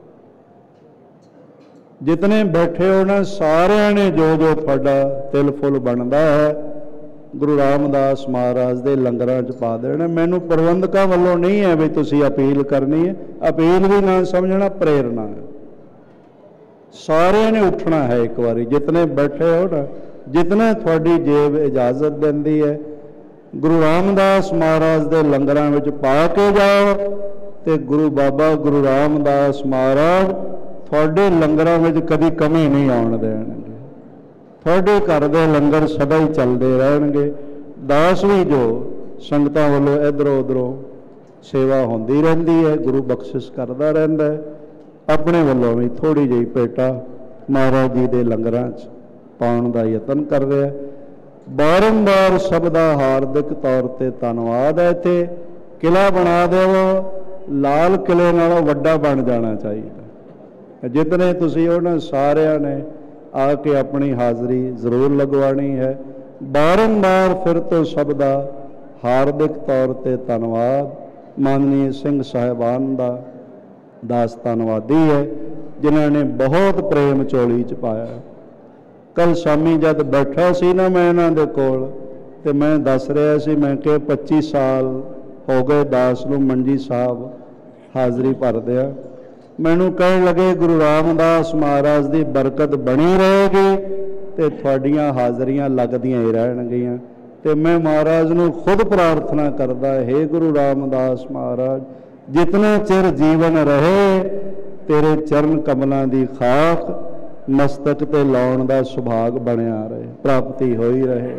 ਜਿਤਨੇ ਬੈਠੇ ਹੋ ਨਾ ਸਾਰਿਆਂ ਨੇ ਜੋ ਜੋ ਤੁਹਾਡਾ ਤਿਲ ਫੁੱਲ ਬਣਦਾ ਹੈ ਗੁਰੂ ਰਾਮਦਾਸ ਮਹਾਰਾਜ ਦੇ ਲੰਗਰਾਂ 'ਚ ਪਾ ਦੇਣਾ। ਮੈਨੂੰ ਪ੍ਰਬੰਧਕਾਂ ਵੱਲੋਂ ਨਹੀਂ ਹੈ ਵੀ ਤੁਸੀਂ ਅਪੀਲ ਕਰਨੀ ਹੈ। ਅਪੀਲ ਵੀ ਨਾ ਸਮਝਣਾ, ਪ੍ਰੇਰਨਾ ਹੈ। ਸਾਰਿਆਂ ਨੇ ਉੱਠਣਾ ਹੈ ਇੱਕ ਵਾਰੀ। ਜਿਤਨੇ ਬੈਠੇ ਹੋ ਨਾ, ਜਿਤਨਾ ਤੁਹਾਡੀ ਜੇਬ ਇਜਾਜ਼ਤ ਦਿੰਦੀ ਹੈ, ਗੁਰੂ ਰਾਮਦਾਸ ਮਹਾਰਾਜ ਦੇ ਲੰਗਰਾਂ ਵਿੱਚ ਪਾ ਕੇ ਜਾਓ ਤੇ ਗੁਰੂ ਬਾਬਾ ਗੁਰੂ ਰਾਮਦਾਸ ਮਹਾਰਾਜ ਤੁਹਾਡੇ ਲੰਗਰਾਂ ਵਿੱਚ ਕਦੀ ਕਮੀ ਨਹੀਂ ਆਉਣ ਦੇਣਗੇ। ਤੁਹਾਡੇ ਘਰ ਦੇ ਲੰਗਰ ਸਦਾ ਹੀ ਚੱਲਦੇ ਰਹਿਣਗੇ। ਦਾਸ ਵੀ ਜੋ ਸੰਗਤਾਂ ਵੱਲੋਂ ਇੱਧਰੋਂ ਉੱਧਰੋਂ ਸੇਵਾ ਹੁੰਦੀ ਰਹਿੰਦੀ ਹੈ, ਗੁਰੂ ਬਖਸ਼ਿਸ਼ ਕਰਦਾ ਰਹਿੰਦਾ ਹੈ। ਆਪਣੇ ਵੱਲੋਂ ਵੀ ਥੋੜ੍ਹੀ ਜਿਹੀ ਭੇਟਾ ਮਹਾਰਾਜ ਜੀ ਦੇ ਲੰਗਰਾਂ 'ਚ ਪਾਉਣ ਦਾ ਯਤਨ ਕਰ ਰਿਹਾ। ਬਾਰੰਬਾਰ ਸਭ ਦਾ ਹਾਰਦਿਕ ਤੌਰ 'ਤੇ ਧੰਨਵਾਦ ਹੈ। ਇੱਥੇ ਕਿਲ੍ਹਾ ਬਣਾ ਦੇਵੋ, ਲਾਲ ਕਿਲ੍ਹੇ ਨਾਲੋਂ ਵੱਡਾ ਬਣ ਜਾਣਾ ਚਾਹੀਦਾ। ਜਿਤਨੇ ਤੁਸੀਂ ਉਹਨਾਂ ਸਾਰਿਆਂ ਨੇ ਆ ਕੇ ਆਪਣੀ ਹਾਜ਼ਰੀ ਜ਼ਰੂਰ ਲਗਵਾਉਣੀ ਹੈ। ਬਾਰੰਬਾਰ ਫਿਰ ਤੋਂ ਸਭ ਦਾ ਹਾਰਦਿਕ ਤੌਰ 'ਤੇ ਧੰਨਵਾਦ। ਮਾਨਨੀय ਸਿੰਘ ਸਾਹਿਬਾਨ ਦਾ ਦਾਸ ਧੰਨਵਾਦੀ ਹੈ ਜਿਨ੍ਹਾਂ ਨੇ ਬਹੁਤ ਪ੍ਰੇਮ ਝੋਲੀ 'ਚ ਪਾਇਆ। ਕੱਲ੍ਹ ਸ਼ਾਮੀ ਜਦ ਬੈਠਾ ਸੀ ਨਾ ਮੈਂ ਇਹਨਾਂ ਦੇ ਕੋਲ ਅਤੇ ਮੈਂ ਦੱਸ ਰਿਹਾ ਸੀ, ਮੈਂ ਕਿ ਪੱਚੀ ਸਾਲ ਹੋ ਗਏ ਦਾਸ ਨੂੰ ਮੰਜੀ ਸਾਹਿਬ ਹਾਜ਼ਰੀ ਭਰਦਿਆਂ। ਮੈਨੂੰ ਕਹਿਣ ਲੱਗੇ ਗੁਰੂ ਰਾਮਦਾਸ ਮਹਾਰਾਜ ਦੀ ਬਰਕਤ ਬਣੀ ਰਹੇਗੀ ਅਤੇ ਤੁਹਾਡੀਆਂ ਹਾਜ਼ਰੀਆਂ ਲੱਗਦੀਆਂ ਹੀ ਰਹਿਣਗੀਆਂ। ਅਤੇ ਮੈਂ ਮਹਾਰਾਜ ਨੂੰ ਖੁਦ ਪ੍ਰਾਰਥਨਾ ਕਰਦਾ, ਹੇ ਗੁਰੂ ਰਾਮਦਾਸ ਮਹਾਰਾਜ, ਜਿਤਨਾ ਚਿਰ ਜੀਵਨ ਰਹੇ ਤੇਰੇ ਚਰਨ ਕਮਲਾਂ ਦੀ ਖਾਕ ਮਸਤਕ 'ਤੇ ਲਾਉਣ ਦਾ ਸੁਭਾਗ ਬਣਿਆ ਰਹੇ, ਪ੍ਰਾਪਤੀ ਹੋਈ ਰਹੇ।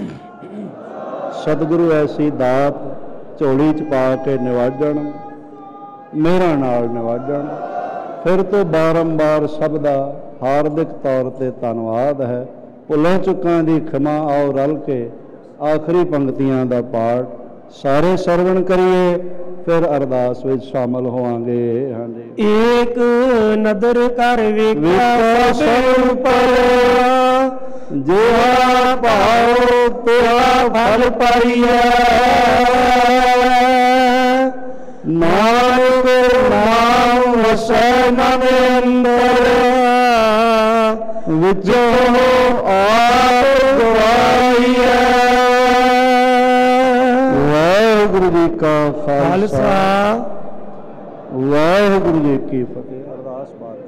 ਸਤਿਗੁਰੂ ਐਸੀ ਦਾਤ ਝੋਲੀ 'ਚ ਪਾ ਕੇ ਨਿਵਾਜਣ, ਮੇਰਾ ਨਾਲ ਨਿਵਾਜਣ। ਫਿਰ ਤੋਂ ਬਾਰੰਬਾਰ ਸਭ ਦਾ ਹਾਰਦਿਕ ਤੌਰ 'ਤੇ ਧੰਨਵਾਦ ਹੈ। ਭੁੱਲਾਂ ਚੁੱਕਾਂ ਦੀ ਖਿਮਾ। ਆਓ ਰਲ ਕੇ ਆਖਰੀ ਪੰਕਤੀਆਂ ਦਾ ਪਾਠ ਸਾਰੇ ਸਰਵਣ ਕਰੀਏ, ਫਿਰ ਅਰਦਾਸ ਵਿੱਚ ਸ਼ਾਮਲ ਹੋਵਾਂਗੇ। ਹਾਂਜੀ। ਏਕ ਨਦਰ ਕਰ ਵੇਖਿਆ ਸਭ ਪਰ, ਜਿਹਾ ਭਾਉ ਤਿਹਾ ਫਲ ਪਾਈਐ। ਨਾਨਕ ਨਾਮ ਵਸੈ ਮਨ ਅੰਦਰ, ਵਿਚੋ ਆਪ ਗਵਾਈਐ। ਵਾਹਿਗੁਰੂ ਜੀ ਕਾ ਖਾਲਸਾ, ਵਾਹਿਗੁਰੂ ਜੀ ਕੀ ਫਤਿਹ।